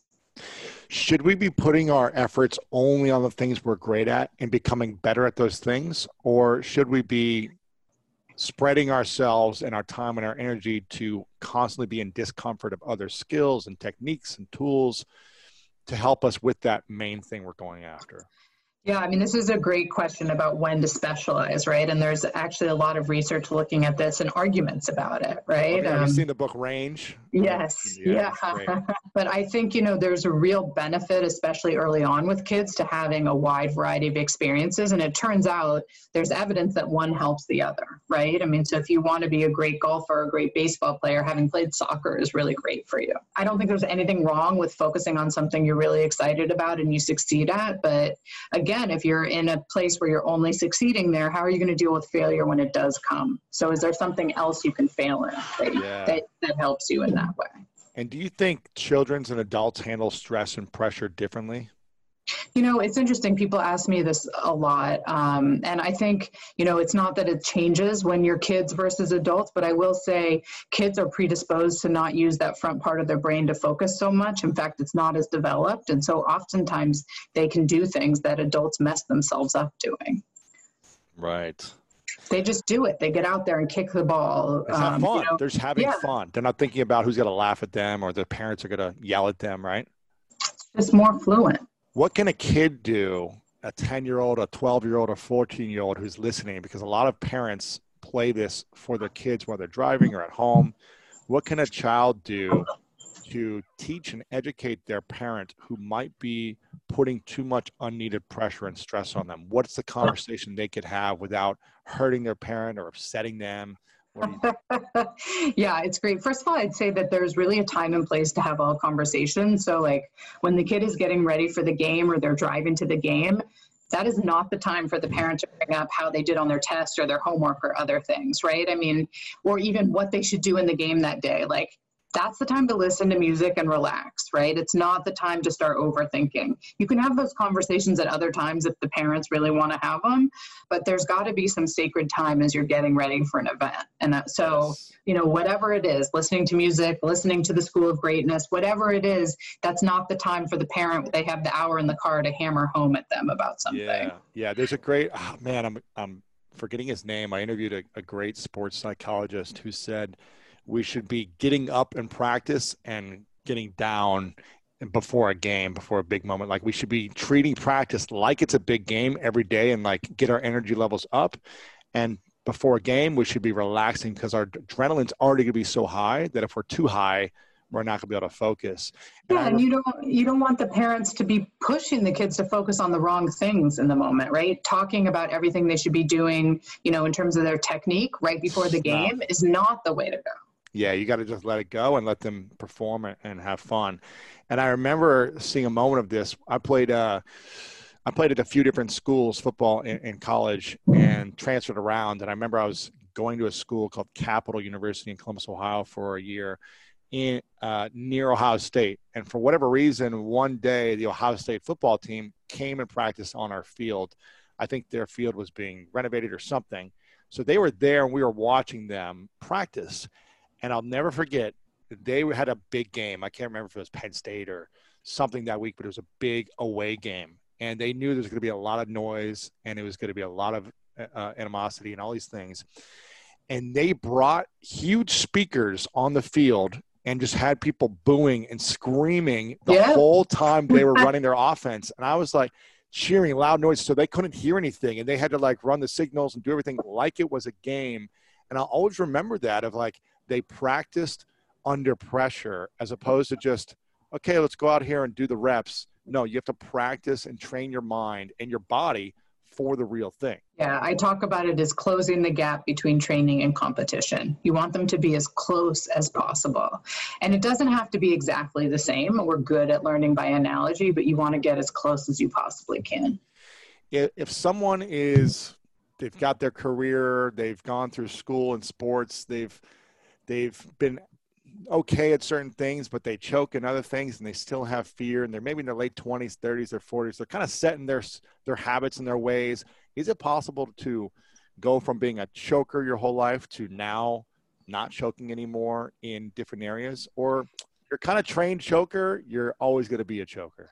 Should we be putting our efforts only on the things we're great at and becoming better at those things? Or should we be spreading ourselves and our time and our energy to constantly be in discomfort of other skills and techniques and tools to help us with that main thing we're going after? Yeah, I mean, this is a great question about when to specialize, right? And there's actually a lot of research looking at this and arguments about it, right? Have you Um, seen the book Range? yes, Yeah. yeah. But I think, you know, there's a real benefit, especially early on with kids, to having a wide variety of experiences. And it turns out there's evidence that one helps the other, right? I mean, so if you want to be a great golfer, a great baseball player, having played soccer is really great for you. I don't think there's anything wrong with focusing on something you're really excited about and you succeed at. But again, if you're in a place where you're only succeeding there, how are you going to deal with failure when it does come? So is there something else you can fail in that, Yeah. that, that helps you in that way? And do you think children and adults handle stress and pressure differently? You know, it's interesting. People ask me this a lot. Um, and I think, you know, it's not that it changes when you're kids versus adults, but I will say kids are predisposed to not use that front part of their brain to focus so much. In fact, it's not as developed. And so oftentimes they can do things that adults mess themselves up doing. Right. They just do it. They get out there and kick the ball. It's have um, fun. You know, They're just having yeah. fun. They're not thinking about who's going to laugh at them or their parents are going to yell at them, right? It's more fluent. What can a kid do, a ten-year-old, a twelve-year-old, a fourteen-year-old who's listening? Because a lot of parents play this for their kids while they're driving or at home. What can a child do to teach and educate their parent who might be putting too much unneeded pressure and stress on them? What's the conversation they could have without hurting their parent or upsetting them? What do you Yeah, it's great. First of all, I'd say that there's really a time and place to have all conversations. So like when the kid is getting ready for the game or they're driving to the game, that is not the time for the parent to bring up how they did on their test or their homework or other things, right? I mean, or even what they should do in the game that day. Like that's the time to listen to music and relax, right? It's not the time to start overthinking. You can have those conversations at other times if the parents really want to have them, but there's got to be some sacred time as you're getting ready for an event. And that, so, you know, whatever it is, listening to music, listening to the School of Greatness, whatever it is, that's not the time for the parent. They have the hour in the car to hammer home at them about something. Yeah, yeah. There's a great, oh, man, I'm, I'm forgetting his name. I interviewed a, a great sports psychologist who said, we should be getting up in practice and getting down before a game, before a big moment. Like we should be treating practice like it's a big game every day and like get our energy levels up. And before a game, we should be relaxing because our adrenaline's already going to be so high that if we're too high, we're not going to be able to focus. And yeah, and you don't you don't want the parents to be pushing the kids to focus on the wrong things in the moment, right? Talking about everything they should be doing, you know, in terms of their technique right before the game no. is not the way to go. Yeah, you got to just let it go and let them perform and have fun. And I remember seeing a moment of this. I played uh, I played at a few different schools, football in, in college, and transferred around. And I remember I was going to a school called Capital University in Columbus, Ohio for a year in uh, near Ohio State. And for whatever reason, one day the Ohio State football team came and practiced on our field. I think their field was being renovated or something. So they were there and we were watching them practice. And I'll never forget, they had a big game. I can't remember if it was Penn State or something that week, but it was a big away game. And they knew there was going to be a lot of noise and it was going to be a lot of uh, animosity and all these things. And they brought huge speakers on the field and just had people booing and screaming the yeah. whole time they were running their offense. And I was like cheering, loud noise, so they couldn't hear anything. And they had to like run the signals and do everything like it was a game. And I'll always remember that of like, they practiced under pressure as opposed to just, okay, let's go out here and do the reps. No, you have to practice and train your mind and your body for the real thing. Yeah, I talk about it as closing the gap between training and competition. You want them to be as close as possible. And it doesn't have to be exactly the same. We're good at learning by analogy, but you want to get as close as you possibly can. If someone is, they've got their career, they've gone through school and sports, they've They've been okay at certain things, but they choke in other things and they still have fear. And they're maybe in their late twenties, thirties, or forties. They're kind of set in their, their habits and their ways. Is it possible to go from being a choker your whole life to now not choking anymore in different areas? Or you're kind of trained choker, you're always going to be a choker?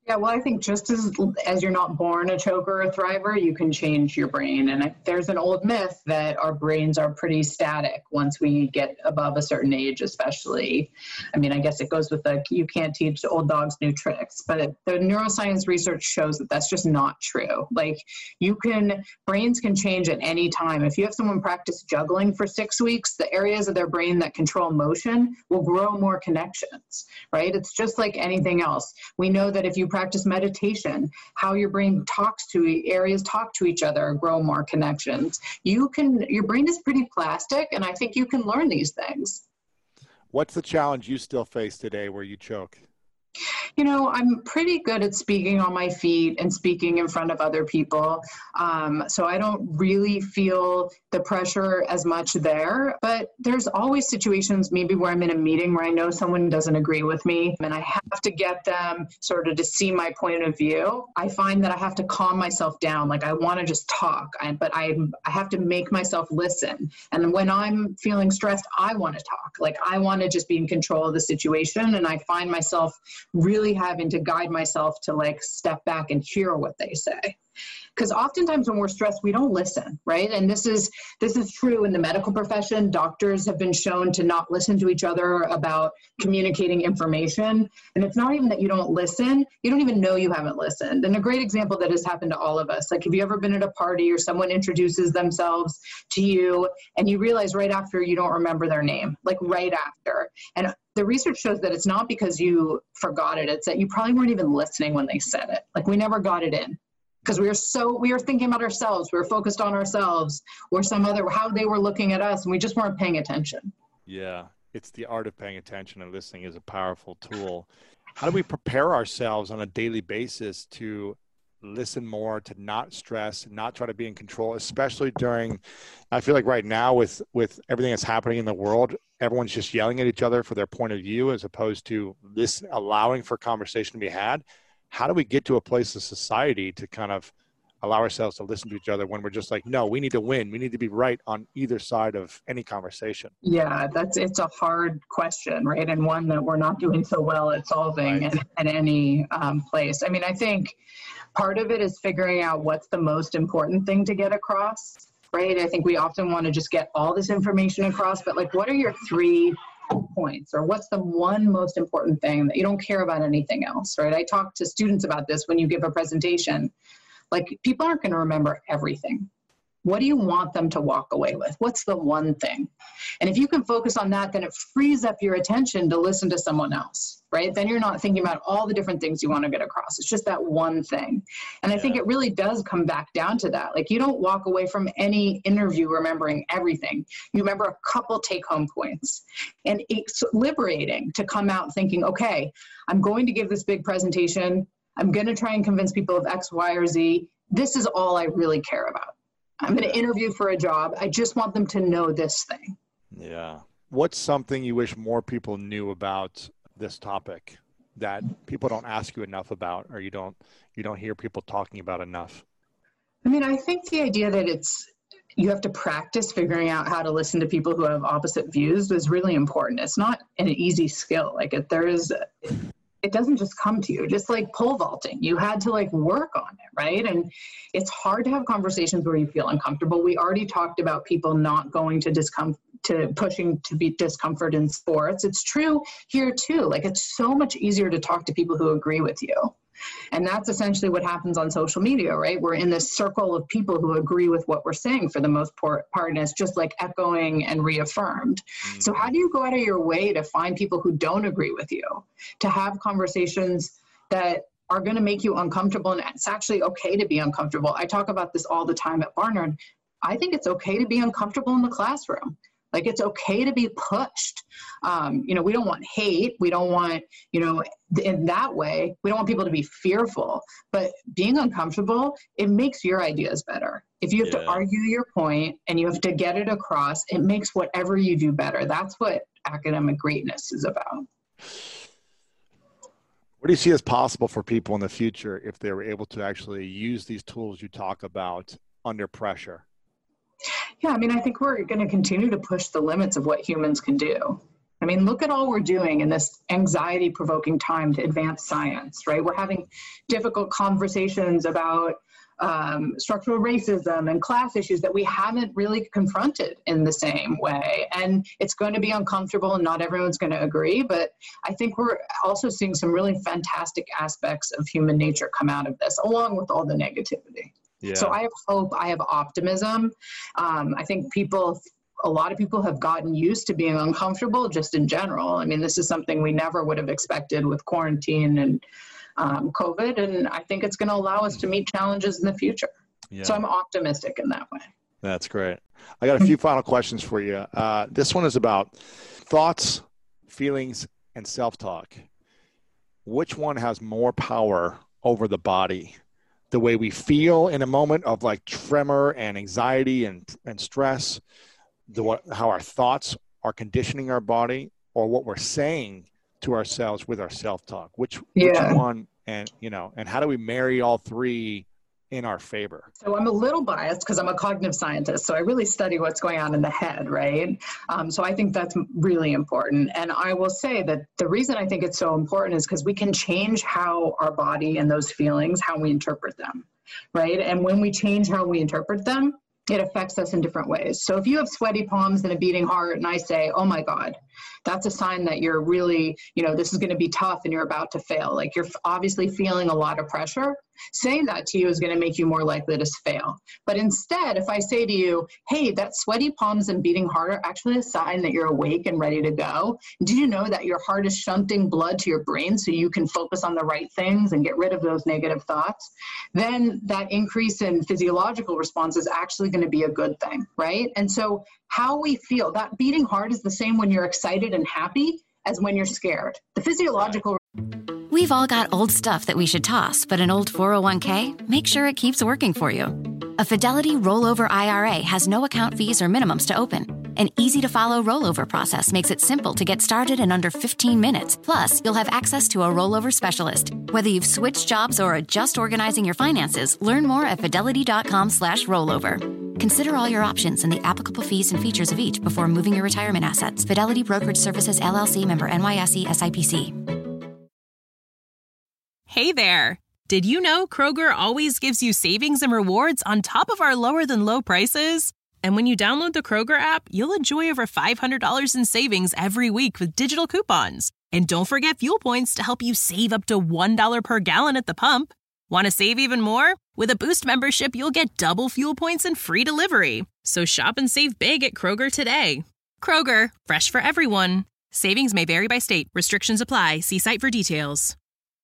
Yeah, well, I think just as as you're not born a choker or a thriver, you can change your brain. And there's an old myth that our brains are pretty static once we get above a certain age, especially. I mean, I guess it goes with the you can't teach old dogs new tricks, but the neuroscience research shows that that's just not true. Like you can, brains can change at any time. If you have someone practice juggling for six weeks, the areas of their brain that control motion will grow more connections, right? It's just like anything else. We know that if you practice meditation, how your brain talks to areas talk to each other, grow more connections. You can, your brain is pretty plastic, and I think you can learn these things. What's the challenge you still face today where you choke? You know, I'm pretty good at speaking on my feet and speaking in front of other people. Um, so I don't really feel the pressure as much there. But there's always situations maybe where I'm in a meeting where I know someone doesn't agree with me and I have to get them sort of to see my point of view. I find that I have to calm myself down. Like I want to just talk, but I, I have to make myself listen. And when I'm feeling stressed, I want to talk. Like I want to just be in control of the situation. And I find myself really having to guide myself to like step back and hear what they say. Because oftentimes when we're stressed, we don't listen, right? And this is this is true in the medical profession. Doctors have been shown to not listen to each other about communicating information. And it's not even that you don't listen, you don't even know you haven't listened. And a great example that has happened to all of us, like have you ever been at a party or someone introduces themselves to you and you realize right after you don't remember their name, like right after. And the research shows that it's not because you forgot it, it's that you probably weren't even listening when they said it. Like we never got it in. Because we were so, we were thinking about ourselves, we were focused on ourselves or some other, how they were looking at us, and we just weren't paying attention. Yeah, it's the art of paying attention, and listening is a powerful tool. How do we prepare ourselves on a daily basis to listen more, to not stress, not try to be in control, especially during, I feel like right now with, with everything that's happening in the world, everyone's just yelling at each other for their point of view as opposed to this allowing for conversation to be had. How do we get to a place of society to kind of allow ourselves to listen to each other when we're just like, no, we need to win. We need to be right on either side of any conversation. Yeah, that's, it's a hard question, right? And one that we're not doing so well at solving right. at, at any um, place. I mean, I think part of it is figuring out what's the most important thing to get across, right? I think we often want to just get all this information across, but like, what are your three points, or what's the one most important thing that you don't care about anything else, right? I talk to students about this when you give a presentation. Like, people aren't going to remember everything. What do you want them to walk away with? What's the one thing? And if you can focus on that, then it frees up your attention to listen to someone else, right? Then you're not thinking about all the different things you want to get across. It's just that one thing. And I yeah. think it really does come back down to that. Like, you don't walk away from any interview remembering everything. You remember a couple take-home points. And it's liberating to come out thinking, okay, I'm going to give this big presentation. I'm going to try and convince people of X, Y, or Z. This is all I really care about. I'm going to interview for a job. I just want them to know this thing. Yeah. What's something you wish more people knew about this topic that people don't ask you enough about, or you don't, you don't hear people talking about enough? I mean, I think the idea that it's, you have to practice figuring out how to listen to people who have opposite views is really important. It's not an easy skill. Like, if there is, it doesn't just come to you, just like pole vaulting. You had to like work on it, right? And it's hard to have conversations where you feel uncomfortable. We already talked about people not going to discomfort, to pushing to be discomfort in sports. It's true here too. Like, it's so much easier to talk to people who agree with you. And that's essentially what happens on social media, right? We're in this circle of people who agree with what we're saying for the most part, and it's just like echoing and reaffirmed. Mm-hmm. So how do you go out of your way to find people who don't agree with you, to have conversations that are going to make you uncomfortable? And it's actually okay to be uncomfortable. I talk about this all the time at Barnard. I think it's okay to be uncomfortable in the classroom. Like, it's okay to be pushed. Um, you know, we don't want hate. We don't want, you know, in that way, we don't want people to be fearful. But being uncomfortable, it makes your ideas better. If you have yeah. to argue your point and you have to get it across, it makes whatever you do better. That's what academic greatness is about. What do you see as possible for people in the future if they were able to actually use these tools you talk about under pressure? Yeah, I mean, I think we're going to continue to push the limits of what humans can do. I mean, look at all we're doing in this anxiety-provoking time to advance science, right? We're having difficult conversations about um, structural racism and class issues that we haven't really confronted in the same way. And it's going to be uncomfortable and not everyone's going to agree, but I think we're also seeing some really fantastic aspects of human nature come out of this, along with all the negativity. Yeah. So I have hope, I have optimism. Um, I think people, a lot of people have gotten used to being uncomfortable just in general. I mean, this is something we never would have expected with quarantine and um, COVID. And I think it's going to allow us to meet challenges in the future. Yeah. So I'm optimistic in that way. That's great. I got a few final questions for you. Uh, this one is about thoughts, feelings, and self-talk. Which one has more power over the body? The way we feel in a moment of like tremor and anxiety and, and stress, the what, how our thoughts are conditioning our body, or what we're saying to ourselves with our self-talk? Which, yeah. which one, and you know, and how do we marry all three in our favor? So I'm a little biased because I'm a cognitive scientist, so I really study what's going on in the head, right? Um, so I think that's really important. And I will say that the reason I think it's so important is because we can change how our body and those feelings, how we interpret them, right? And when we change how we interpret them, it affects us in different ways. So if you have sweaty palms and a beating heart and I say, oh my God, that's a sign that you're really, you know, this is going to be tough and you're about to fail. Like you're obviously feeling a lot of pressure. Saying that to you is going to make you more likely to fail. But instead, if I say to you, hey, that sweaty palms and beating heart are actually a sign that you're awake and ready to go. Did you know that your heart is shunting blood to your brain so you can focus on the right things and get rid of those negative thoughts? Then that increase in physiological response is actually going to be a good thing, right? And so how we feel, that beating heart is the same when you're excited and happy as when you're scared. The physiological. We've all got old stuff that we should toss, but an old four oh one k, make sure it keeps working for you. A Fidelity Rollover I R A has no account fees or minimums to open. An easy-to-follow rollover process makes it simple to get started in under fifteen minutes. Plus, you'll have access to a rollover specialist. Whether you've switched jobs or are just organizing your finances, learn more at fidelity.com slash rollover. Consider all your options and the applicable fees and features of each before moving your retirement assets. Fidelity Brokerage Services, L L C, member N Y S E, S I P C. Hey there! Did you know Kroger always gives you savings and rewards on top of our lower-than-low prices? And when you download the Kroger app, you'll enjoy over five hundred dollars in savings every week with digital coupons. And don't forget fuel points to help you save up to one dollar per gallon at the pump. Want to save even more? With a Boost membership, you'll get double fuel points and free delivery. So shop and save big at Kroger today. Kroger, fresh for everyone. Savings may vary by state. Restrictions apply. See site for details.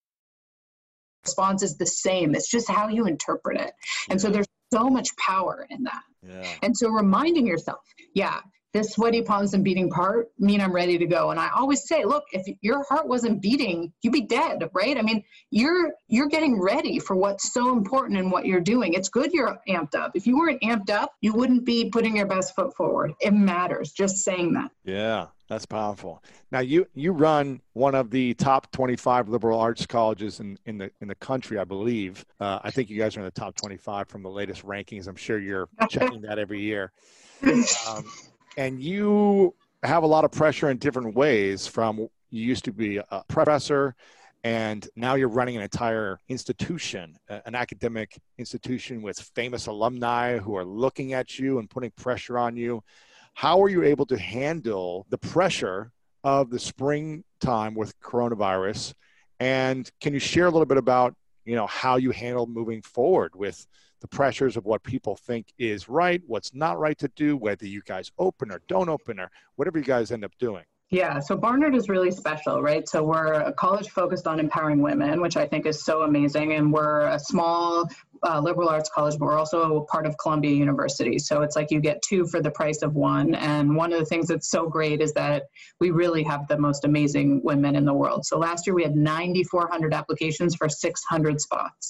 Response is the same. It's just how you interpret it. And so there's so much power in that. Yeah. And so reminding yourself, yeah, this sweaty palms and beating heart mean I'm ready to go. And I always say, look, if your heart wasn't beating, you'd be dead, right? I mean, you're you're getting ready for what's so important in what you're doing. It's good you're amped up. If you weren't amped up, you wouldn't be putting your best foot forward. It matters, just saying that. Yeah, that's powerful. Now, you you run one of the top twenty-five liberal arts colleges in, in the in the country, I believe. Uh, I think you guys are in the top twenty-five from the latest rankings. I'm sure you're checking that every year. Um, and you have a lot of pressure in different ways. From you used to be a professor, and now you're running an entire institution, an academic institution with famous alumni who are looking at you and putting pressure on you. How are you able to handle the pressure of the springtime with coronavirus? And can you share a little bit about, you know, how you handle moving forward with the pressures of what people think is right, what's not right to do, whether you guys open or don't open or whatever you guys end up doing? Yeah, so Barnard is really special, right? So we're a college focused on empowering women, which I think is so amazing. And we're a small uh, liberal arts college, but we're also a part of Columbia University. So it's like you get two for the price of one. And one of the things that's so great is that we really have the most amazing women in the world. So last year we had nine thousand four hundred applications for six hundred spots.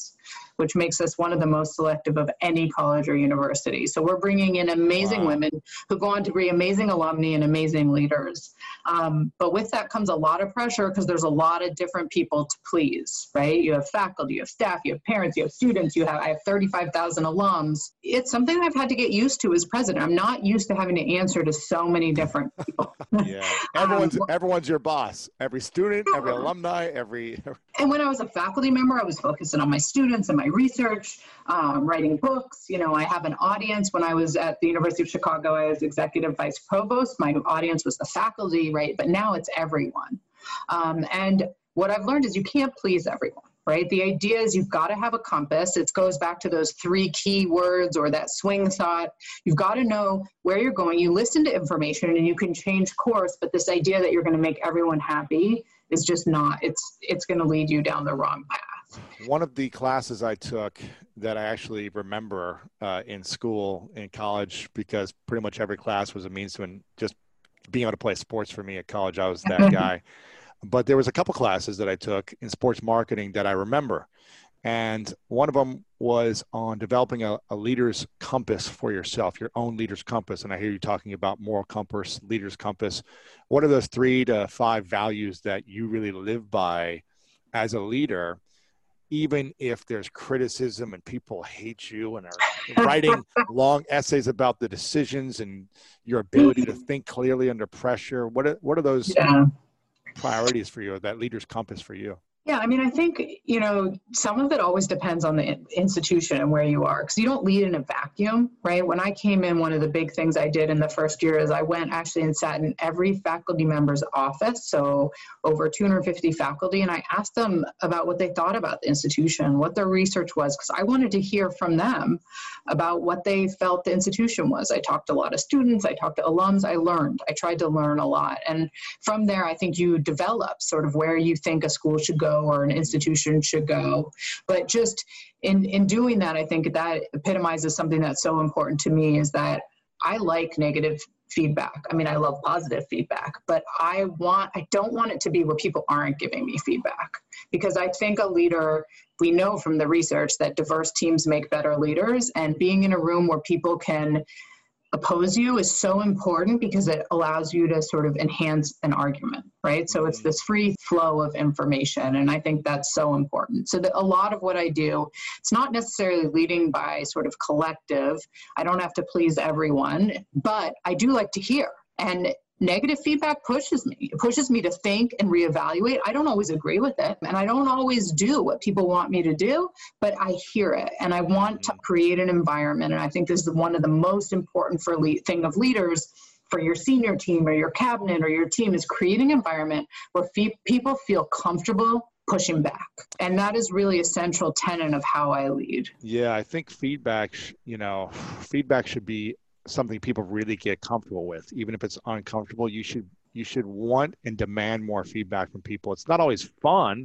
which makes us one of the most selective of any college or university. So we're bringing in amazing Wow. women who go on to be amazing alumni and amazing leaders. Um, but with that comes a lot of pressure because there's a lot of different people to please, right? You have faculty, you have staff, you have parents, you have students, you have, I have thirty-five thousand alums. It's something I've had to get used to as president. I'm not used to having to answer to so many different people. Yeah. Everyone's, um, everyone's your boss. Every student, every alumni, every... And when I was a faculty member, I was focusing on my students and my research, um, writing books. You know, I have an audience. When I was at the University of Chicago, I was executive vice provost. My audience was the faculty, right? But now it's everyone. Um, and what I've learned is you can't please everyone, right? The idea is you've got to have a compass. It goes back to those three key words or that swing thought. You've got to know where you're going. You listen to information and you can change course, but this idea that you're going to make everyone happy is just not, it's, it's going to lead you down the wrong path. One of the classes I took that I actually remember uh, in school, in college, because pretty much every class was a means to an, just being able to play sports for me at college. I was that guy. But there was a couple classes that I took in sports marketing that I remember. And one of them was on developing a, a leader's compass for yourself, your own leader's compass. And I hear you talking about moral compass, leader's compass. What are those three to five values that you really live by as a leader, even if there's criticism and people hate you and are writing long essays about the decisions and your ability to think clearly under pressure? What are, what are those Yeah. priorities for you, that leader's compass for you? Yeah, I mean, I think, you know, some of it always depends on the institution and where you are, because you don't lead in a vacuum, right? When I came in, one of the big things I did in the first year is I went actually and sat in every faculty member's office, so over two hundred fifty faculty, and I asked them about what they thought about the institution, what their research was, because I wanted to hear from them about what they felt the institution was. I talked to a lot of students, I talked to alums, I learned, I tried to learn a lot. And from there, I think you develop sort of where you think a school should go or an institution should go. But just in, in doing that, I think that epitomizes something that's so important to me, is that I like negative feedback. I mean, I love positive feedback, but I want, I don't want it to be where people aren't giving me feedback, because I think a leader, we know from the research that diverse teams make better leaders, and being in a room where people can oppose you is so important because it allows you to sort of enhance an argument, right? So it's this free flow of information. And I think that's so important. So that a lot of what I do, it's not necessarily leading by sort of collective. I don't have to please everyone, but I do like to hear. And negative feedback pushes me. It pushes me to think and reevaluate. I don't always agree with it, and I don't always do what people want me to do, but I hear it, and I want to create an environment. And I think this is one of the most important for lead, thing of leaders for your senior team or your cabinet or your team, is creating an environment where fe- people feel comfortable pushing back. And that is really a central tenet of how I lead. Yeah, I think feedback, you know, feedback should be something people really get comfortable with. Even if it's uncomfortable, you should you should want and demand more feedback from people. It's not always fun,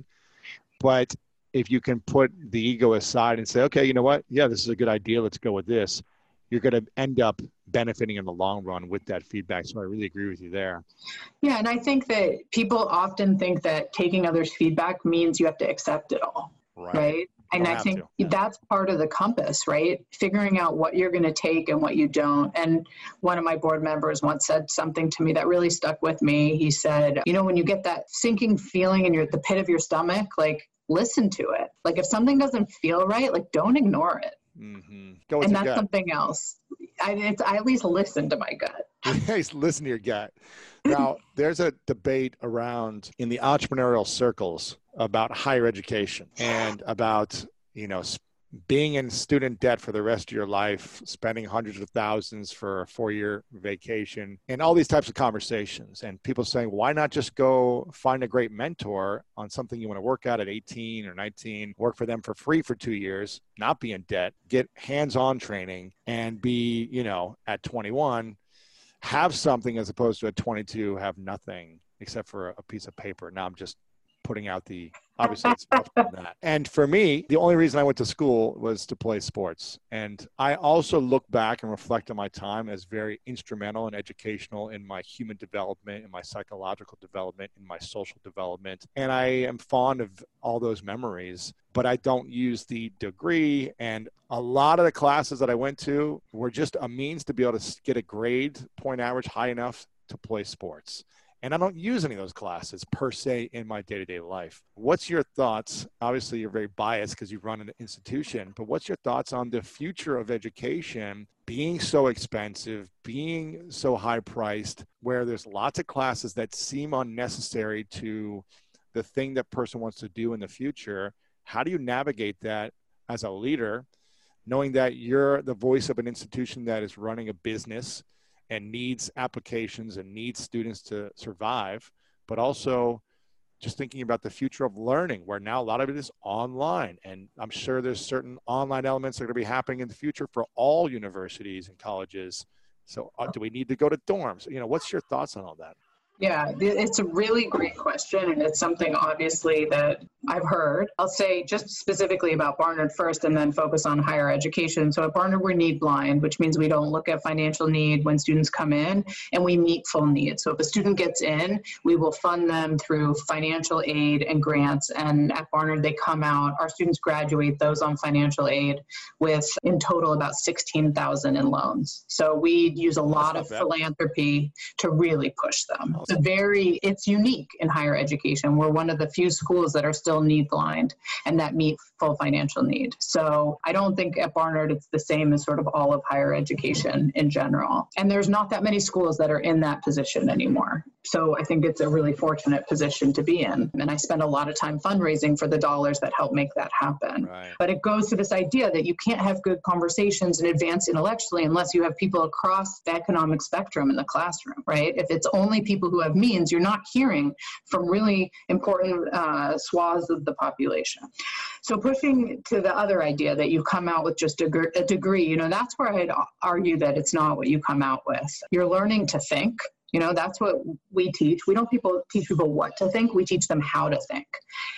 but if you can put the ego aside and say, okay, you know what? Yeah, this is a good idea. Let's go with this. You're going to end up benefiting in the long run with that feedback. So I really agree with you there. Yeah, and I think that people often think that taking others' feedback means you have to accept it all, right? right? And I think to. that's part of the compass, right? Figuring out what you're going to take and what you don't. And one of my board members once said something to me that really stuck with me. He said, you know, when you get that sinking feeling in your the pit of your stomach, like, listen to it. Like, if something doesn't feel right, like, don't ignore it. Mm-hmm. Go with and your that's gut. Something else. I, it's, I at least listen to my gut. Yes, listen to your gut. Now, there's a debate around in the entrepreneurial circles about higher education and about, you know, being in student debt for the rest of your life, spending hundreds of thousands for a four-year vacation, and all these types of conversations. And people saying, why not just go find a great mentor on something you want to work at at eighteen or nineteen, work for them for free for two years, not be in debt, get hands-on training, and be, you know, at twenty-one, have something as opposed to at twenty-two, have nothing except for a piece of paper. Now I'm just putting out the, obviously it's much more than that. And for me, the only reason I went to school was to play sports. And I also look back and reflect on my time as very instrumental and educational in my human development, in my psychological development, in my social development. And I am fond of all those memories. but I don't use the degree. And a lot of the classes that I went to were just a means to be able to get a grade point average high enough to play sports. And I don't use any of those classes per se in my day-to-day life. What's your thoughts? Obviously, you're very biased because you run an institution, but what's your thoughts on the future of education being so expensive, being so high-priced, where there's lots of classes that seem unnecessary to the thing that person wants to do in the future? How do you navigate that as a leader, knowing that you're the voice of an institution that is running a business and needs applications and needs students to survive, but also just thinking about the future of learning, where now a lot of it is online. And I'm sure there's certain online elements that are going to be happening in the future for all universities and colleges. So uh, do we need to go to dorms? You know, what's your thoughts on all that? Yeah, it's a really great question, and it's something obviously that I've heard. I'll say just specifically about Barnard first and then focus on higher education. So at Barnard, we're need blind, which means we don't look at financial need when students come in, and we meet full need. So if a student gets in, we will fund them through financial aid and grants, and at Barnard, they come out. Our students graduate, those on financial aid, with in total about sixteen thousand dollars in loans. So we use a lot of philanthropy to really push them. It's very, it's unique in higher education. We're one of the few schools that are still need blind and that meet full financial need. So I don't think at Barnard it's the same as sort of all of higher education in general. And there's not that many schools that are in that position anymore. So I think it's a really fortunate position to be in. And I spend a lot of time fundraising for the dollars that help make that happen. Right. But it goes to this idea that you can't have good conversations and advance intellectually unless you have people across the economic spectrum in the classroom, right? If it's only people who have means, you're not hearing from really important uh, swaths of the population. So pushing to the other idea that you come out with just a, gr- a degree, you know, that's where I'd argue that it's not what you come out with. You're learning to think. You know, that's what we teach. We don't people teach people what to think. We teach them how to think.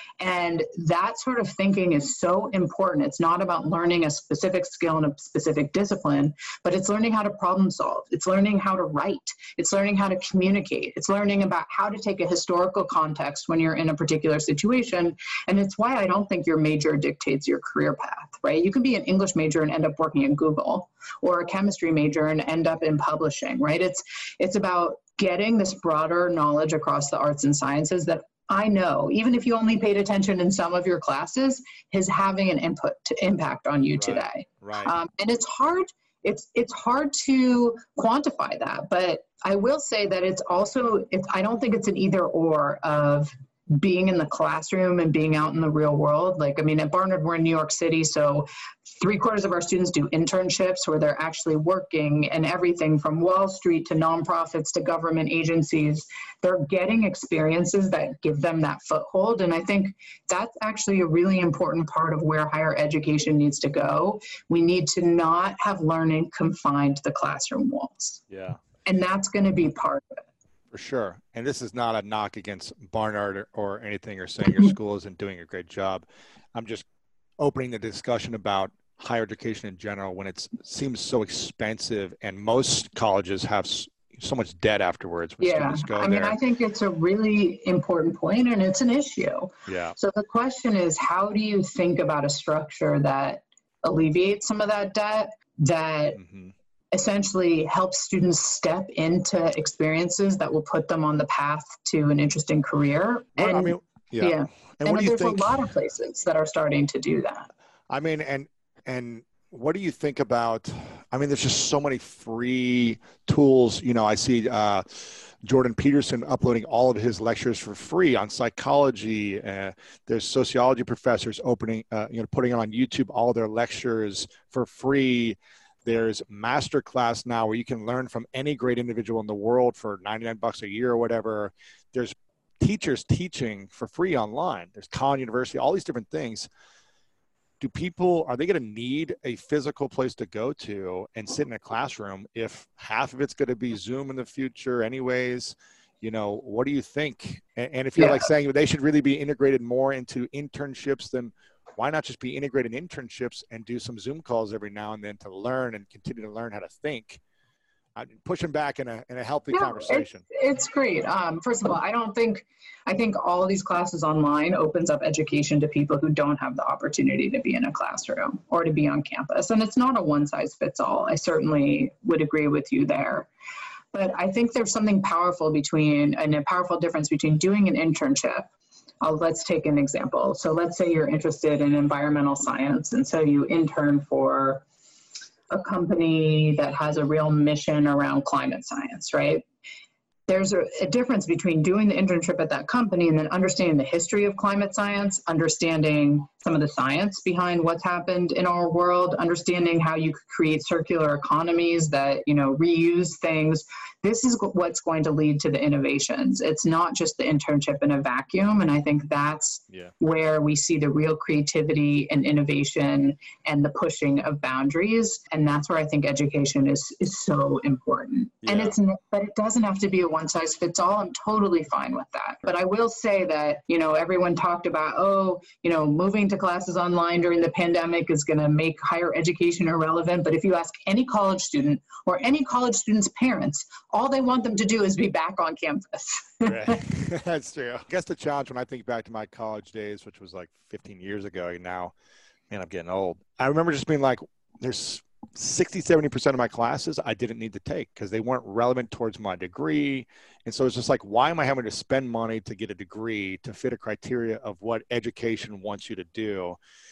And that sort of thinking is so important. It's not about learning a specific skill in a specific discipline, but it's learning how to problem solve. It's learning how to write. It's learning how to communicate. It's learning about how to take a historical context when you're in a particular situation. And it's why I don't think your major dictates your career path, right? You can be an English major and end up working at Google, or a chemistry major and end up in publishing, right? It's, it's about getting this broader knowledge across the arts and sciences that I know, even if you only paid attention in some of your classes, is having an input to impact on you Right, today. right. Um, and it's hard, it's it's hard to quantify that, but I will say that it's also, it's, I don't think it's an either or of being in the classroom and being out in the real world. Like, I mean, at Barnard, we're in New York City, so three quarters of our students do internships where they're actually working, and everything from Wall Street to nonprofits to government agencies. They're getting experiences that give them that foothold. And I think that's actually a really important part of where higher education needs to go. We need to not have learning confined to the classroom walls. Yeah. And that's going to be part of it. For sure. And this is not a knock against Barnard or, or anything, or saying your school isn't doing a great job. I'm just opening the discussion about higher education in general when it seems so expensive, and most colleges have so much debt afterwards when Yeah, students go I mean, there. I think it's a really important point, and it's an issue. Yeah. So the question is, how do you think about a structure that alleviates some of that debt, that Mm-hmm. essentially helps students step into experiences that will put them on the path to an interesting career? Well, And I mean, yeah. yeah, And, and, what do you there's think? a lot of places that are starting to do that. I mean, and and what do you think about? I mean, there's just so many free tools. You know, I see uh, Jordan Peterson uploading all of his lectures for free on psychology. Uh, there's sociology professors opening, uh, you know, putting on YouTube all their lectures for free. There's masterclass now where you can learn from any great individual in the world for ninety-nine bucks a year or whatever. There's teachers teaching for free online. There's Khan University, all these different things. Do people, are they going to need a physical place to go to and sit in a classroom if half of it's going to be Zoom in the future anyways? You know, what do you think? And, and if you're Yeah. like saying they should really be integrated more into internships, then why not just be integrated internships and do some Zoom calls every now and then to learn and continue to learn how to think? I'm pushing back in a in a healthy Yeah, conversation. It's, it's great. Um, first of all, I don't think, I think all of these classes online opens up education to people who don't have the opportunity to be in a classroom or to be on campus. And it's not a one size fits all. I certainly would agree with you there. But I think there's something powerful between, and a powerful difference between doing an internship. Uh, let's take an example. So let's say you're interested in environmental science, and so you intern for a company that has a real mission around climate science, right? There's a, a difference between doing the internship at that company and then understanding the history of climate science, understanding some of the science behind what's happened in our world, understanding how you could create circular economies that, you know, reuse things. This is what's going to lead to the innovations. It's not just the internship in a vacuum. And I think that's yeah. where we see the real creativity and innovation and the pushing of boundaries. And that's where I think education is, is so important. Yeah. And it's, but it doesn't have to be a one size fits all. I'm totally fine with that. But I will say that, you know, everyone talked about, oh, you know, moving to classes online during the pandemic is going to make higher education irrelevant. But if you ask any college student or any college student's parents, all they want them to do is be back on campus. Right. That's true. I guess the challenge when I think back to my college days, which was like fifteen years ago, and now, man, I'm getting old. I remember just being like, there's sixty, seventy percent of my classes I didn't need to take because they weren't relevant towards my degree. And so it's just like, why am I having to spend money to get a degree to fit a criteria of what education wants you to do?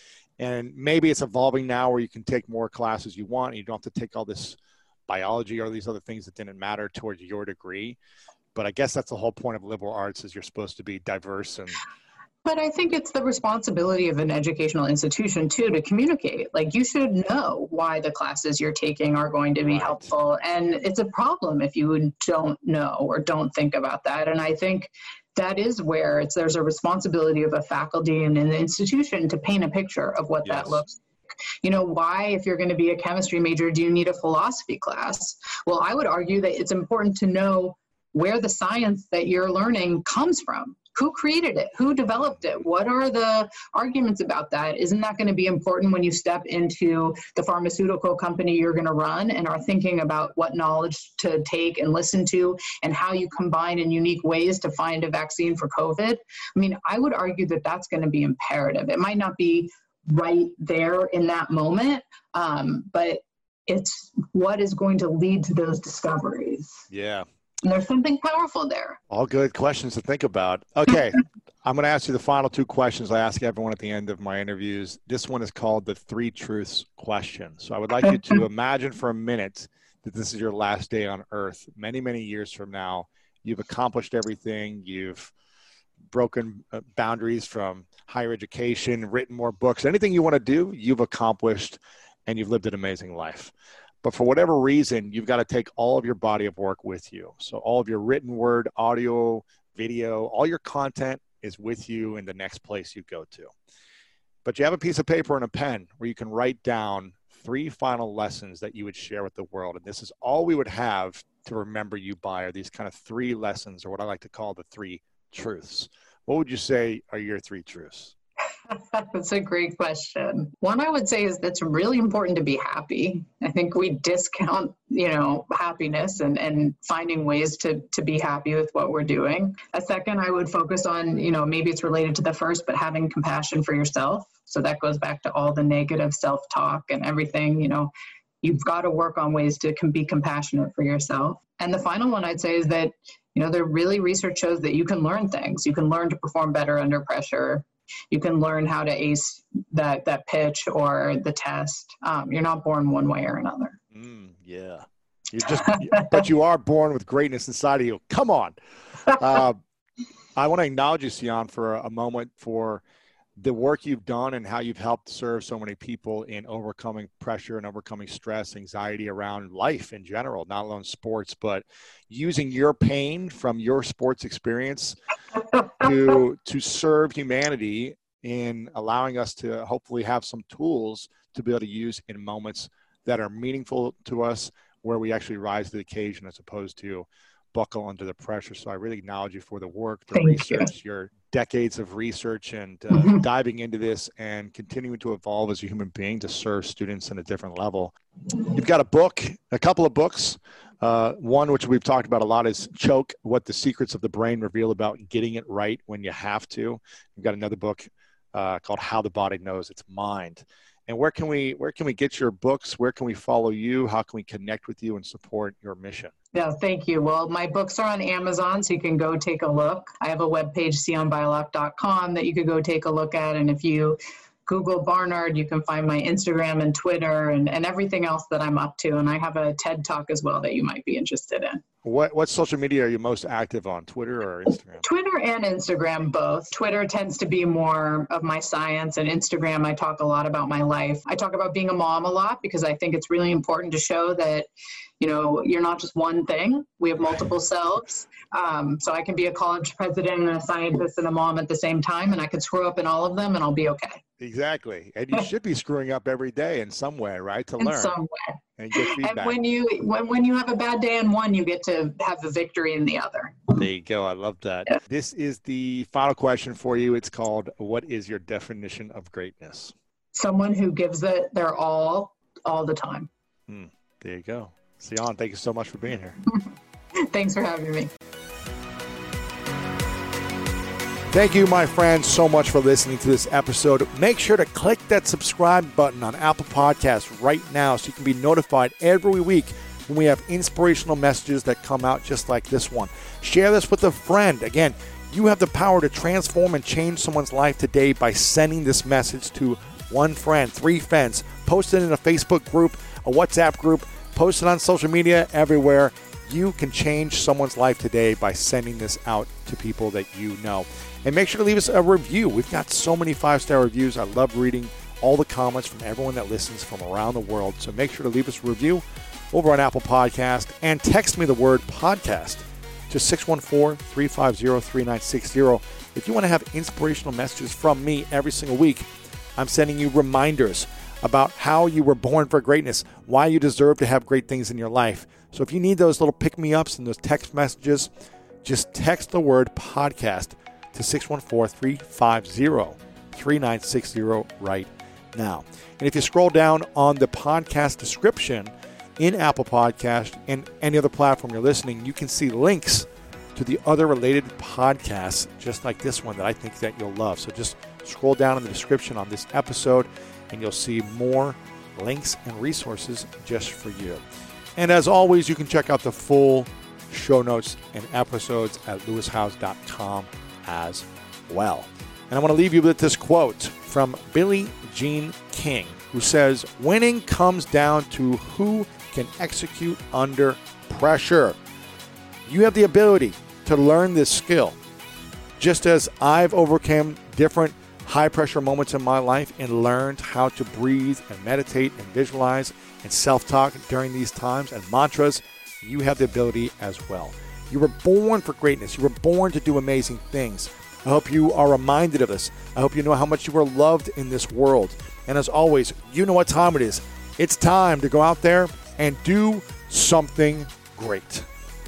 And maybe it's evolving now where you can take more classes you want and you don't have to take all this biology or these other things that didn't matter towards your degree. But I guess that's the whole point of liberal arts is you're supposed to be diverse. And But I think it's the responsibility of an educational institution too to communicate. Like you should know why the classes you're taking are going to be right. helpful. And it's a problem if you don't know or don't think about that. And I think that is where it's there's a responsibility of a faculty and an institution to paint a picture of what yes. that looks like. You know, why, if you're going to be a chemistry major, do you need a philosophy class? Well, I would argue that it's important to know where the science that you're learning comes from. Who created it? Who developed it? What are the arguments about that? Isn't that going to be important when you step into the pharmaceutical company you're going to run and are thinking about what knowledge to take and listen to and how you combine in unique ways to find a vaccine for COVID? I mean, I would argue that that's going to be imperative. It might not be right there in that moment, um, but it's what is going to lead to those discoveries. Yeah. And there's something powerful there. All good questions to think about. Okay. I'm going to ask you the final two questions I ask everyone at the end of my interviews. This one is called the three truths question. So I would like you to imagine for a minute that this is your last day on earth. Many, many years from now, you've accomplished everything. You've broken boundaries from higher education, written more books, anything you want to do, you've accomplished, and you've lived an amazing life. But for whatever reason, you've got to take all of your body of work with you. So all of your written word, audio, video, all your content is with you in the next place you go to. But you have a piece of paper and a pen where you can write down three final lessons that you would share with the world. And this is all we would have to remember you by, are these kind of three lessons, or what I like to call the three truths. What would you say are your three truths? That's a great question. One I would say is that's really important to be happy. I think we discount, you know, happiness and, and finding ways to, to be happy with what we're doing. A second, I would focus on, you know, maybe it's related to the first, but having compassion for yourself. So that goes back to all the negative self-talk and everything, you know, you've got to work on ways to can be compassionate for yourself. And the final one I'd say is that, you know, there really research shows that you can learn things. You can learn to perform better under pressure. You can learn how to ace that that pitch or the test. Um, you're not born one way or another. Mm, yeah. You just, but you are born with greatness inside of you. Come on. Uh, I want to acknowledge you, Sion, for a, a moment for the work you've done and how you've helped serve so many people in overcoming pressure and overcoming stress, anxiety around life in general, not alone sports, but using your pain from your sports experience to, to serve humanity in allowing us to hopefully have some tools to be able to use in moments that are meaningful to us, where we actually rise to the occasion as opposed to buckle under the pressure. So I really acknowledge you for the work, the Thank research, you. your decades of research and uh, mm-hmm. diving into this and continuing to evolve as a human being to serve students in a different level. You've got a book, a couple of books. Uh, one, which we've talked about a lot, is Choke, What the Secrets of the Brain Reveal About Getting It Right When You Have to. We've got another book uh, called How the Body Knows Its Mind. And where can we where can we get your books? Where can we follow you? How can we connect with you and support your mission? Yeah, thank you. Well, my books are on Amazon, so you can go take a look. I have a webpage, sion beilock dot com, that you could go take a look at. And if you Google Barnard, you can find my Instagram and Twitter and, and everything else that I'm up to. And I have a TED Talk as well that you might be interested in. What what social media are you most active on, Twitter or Instagram? Twitter and Instagram, both. Twitter tends to be more of my science, and Instagram, I talk a lot about my life. I talk about being a mom a lot because I think it's really important to show that, you know, you're not just one thing. We have multiple selves. Um, so I can be a college president and a scientist and a mom at the same time, and I could screw up in all of them and I'll be okay. Exactly. And you should be screwing up every day in some way, right? To in learn. some way. And get feedback. And when you when, when you have a bad day in one, you get to have a victory in the other. There you go. I love that. Yeah. This is the final question for you. It's called, what is your definition of greatness? Someone who gives it their all, all the time. Hmm. There you go. Sion, thank you so much for being here. Thanks for having me. Thank you, my friends, so much for listening to this episode. Make sure to click that subscribe button on Apple Podcasts right now so you can be notified every week when we have inspirational messages that come out just like this one. Share this with a friend. Again, you have the power to transform and change someone's life today by sending this message to one friend, three friends. Post it in a Facebook group, a WhatsApp group, post it on social media, everywhere. You can change someone's life today by sending this out to people that you know. And make sure to leave us a review. We've got so many five-star reviews. I love reading all the comments from everyone that listens from around the world. So make sure to leave us a review over on Apple Podcast and text me the word podcast to six one four, three five zero, three nine six zero. If you want to have inspirational messages from me every single week, I'm sending you reminders about how you were born for greatness, why you deserve to have great things in your life. So if you need those little pick-me-ups and those text messages, just text the word podcast to six one four, three five zero, three nine six zero right now. And if you scroll down on the podcast description in Apple Podcast and any other platform you're listening, you can see links to the other related podcasts just like this one that I think that you'll love. So just scroll down in the description on this episode and you'll see more links and resources just for you. And as always, you can check out the full show notes and episodes at lewis howes dot com as well. And I want to leave you with this quote from Billie Jean King, who says, winning comes down to who can execute under pressure. You have the ability to learn this skill. Just as I've overcome different high-pressure moments in my life and learned how to breathe and meditate and visualize and self-talk during these times and mantras, you have the ability as well. You were born for greatness. You were born to do amazing things. I hope you are reminded of this. I hope you know how much you are loved in this world. And as always, you know what time it is. It's time to go out there and do something great.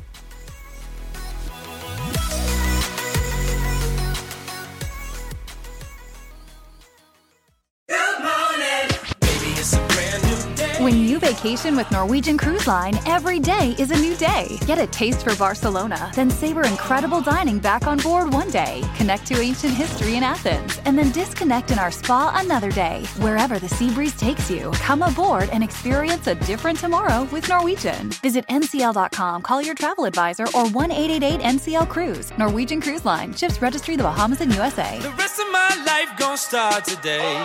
When you vacation with Norwegian Cruise Line, every day is a new day. Get a taste for Barcelona, then savor incredible dining back on board one day. Connect to ancient history in Athens, and then disconnect in our spa another day. Wherever the sea breeze takes you, come aboard and experience a different tomorrow with Norwegian. Visit N C L dot com, call your travel advisor, or one eight eight eight N C L Cruise. Norwegian Cruise Line. Ships registry the Bahamas and U S A. The rest of my life gon' start today.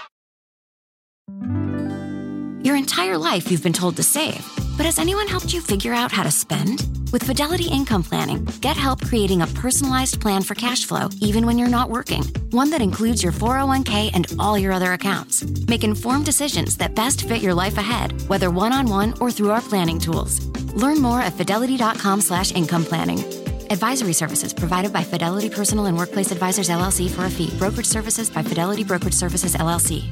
Your entire life you've been told to save, but has anyone helped you figure out how to spend? With Fidelity Income Planning, get help creating a personalized plan for cash flow, even when you're not working. One that includes your four oh one k and all your other accounts. Make informed decisions that best fit your life ahead, whether one-on-one or through our planning tools. Learn more at fidelity dot com slash income planning. Advisory services provided by Fidelity Personal and Workplace Advisors, L L C for a fee. Brokerage services by Fidelity Brokerage Services, L L C.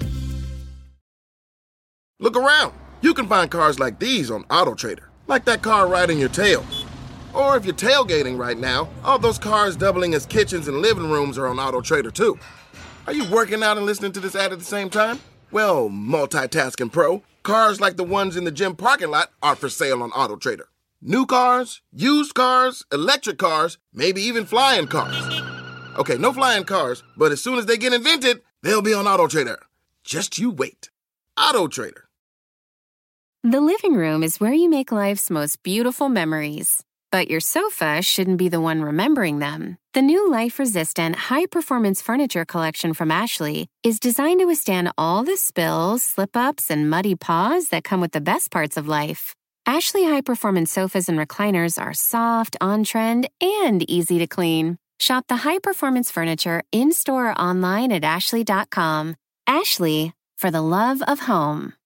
Look around. You can find cars like these on AutoTrader, like that car riding your tail. Or if you're tailgating right now, all those cars doubling as kitchens and living rooms are on AutoTrader too. Are you working out and listening to this ad at the same time? Well, multitasking pro, cars like the ones in the gym parking lot are for sale on AutoTrader. New cars, used cars, electric cars, maybe even flying cars. Okay, no flying cars, but as soon as they get invented, they'll be on AutoTrader. Just you wait. AutoTrader. The living room is where you make life's most beautiful memories. But your sofa shouldn't be the one remembering them. The new life-resistant, high-performance furniture collection from Ashley is designed to withstand all the spills, slip-ups, and muddy paws that come with the best parts of life. Ashley high-performance sofas and recliners are soft, on-trend, and easy to clean. Shop the high-performance furniture in-store or online at ashley dot com. Ashley, for the love of home.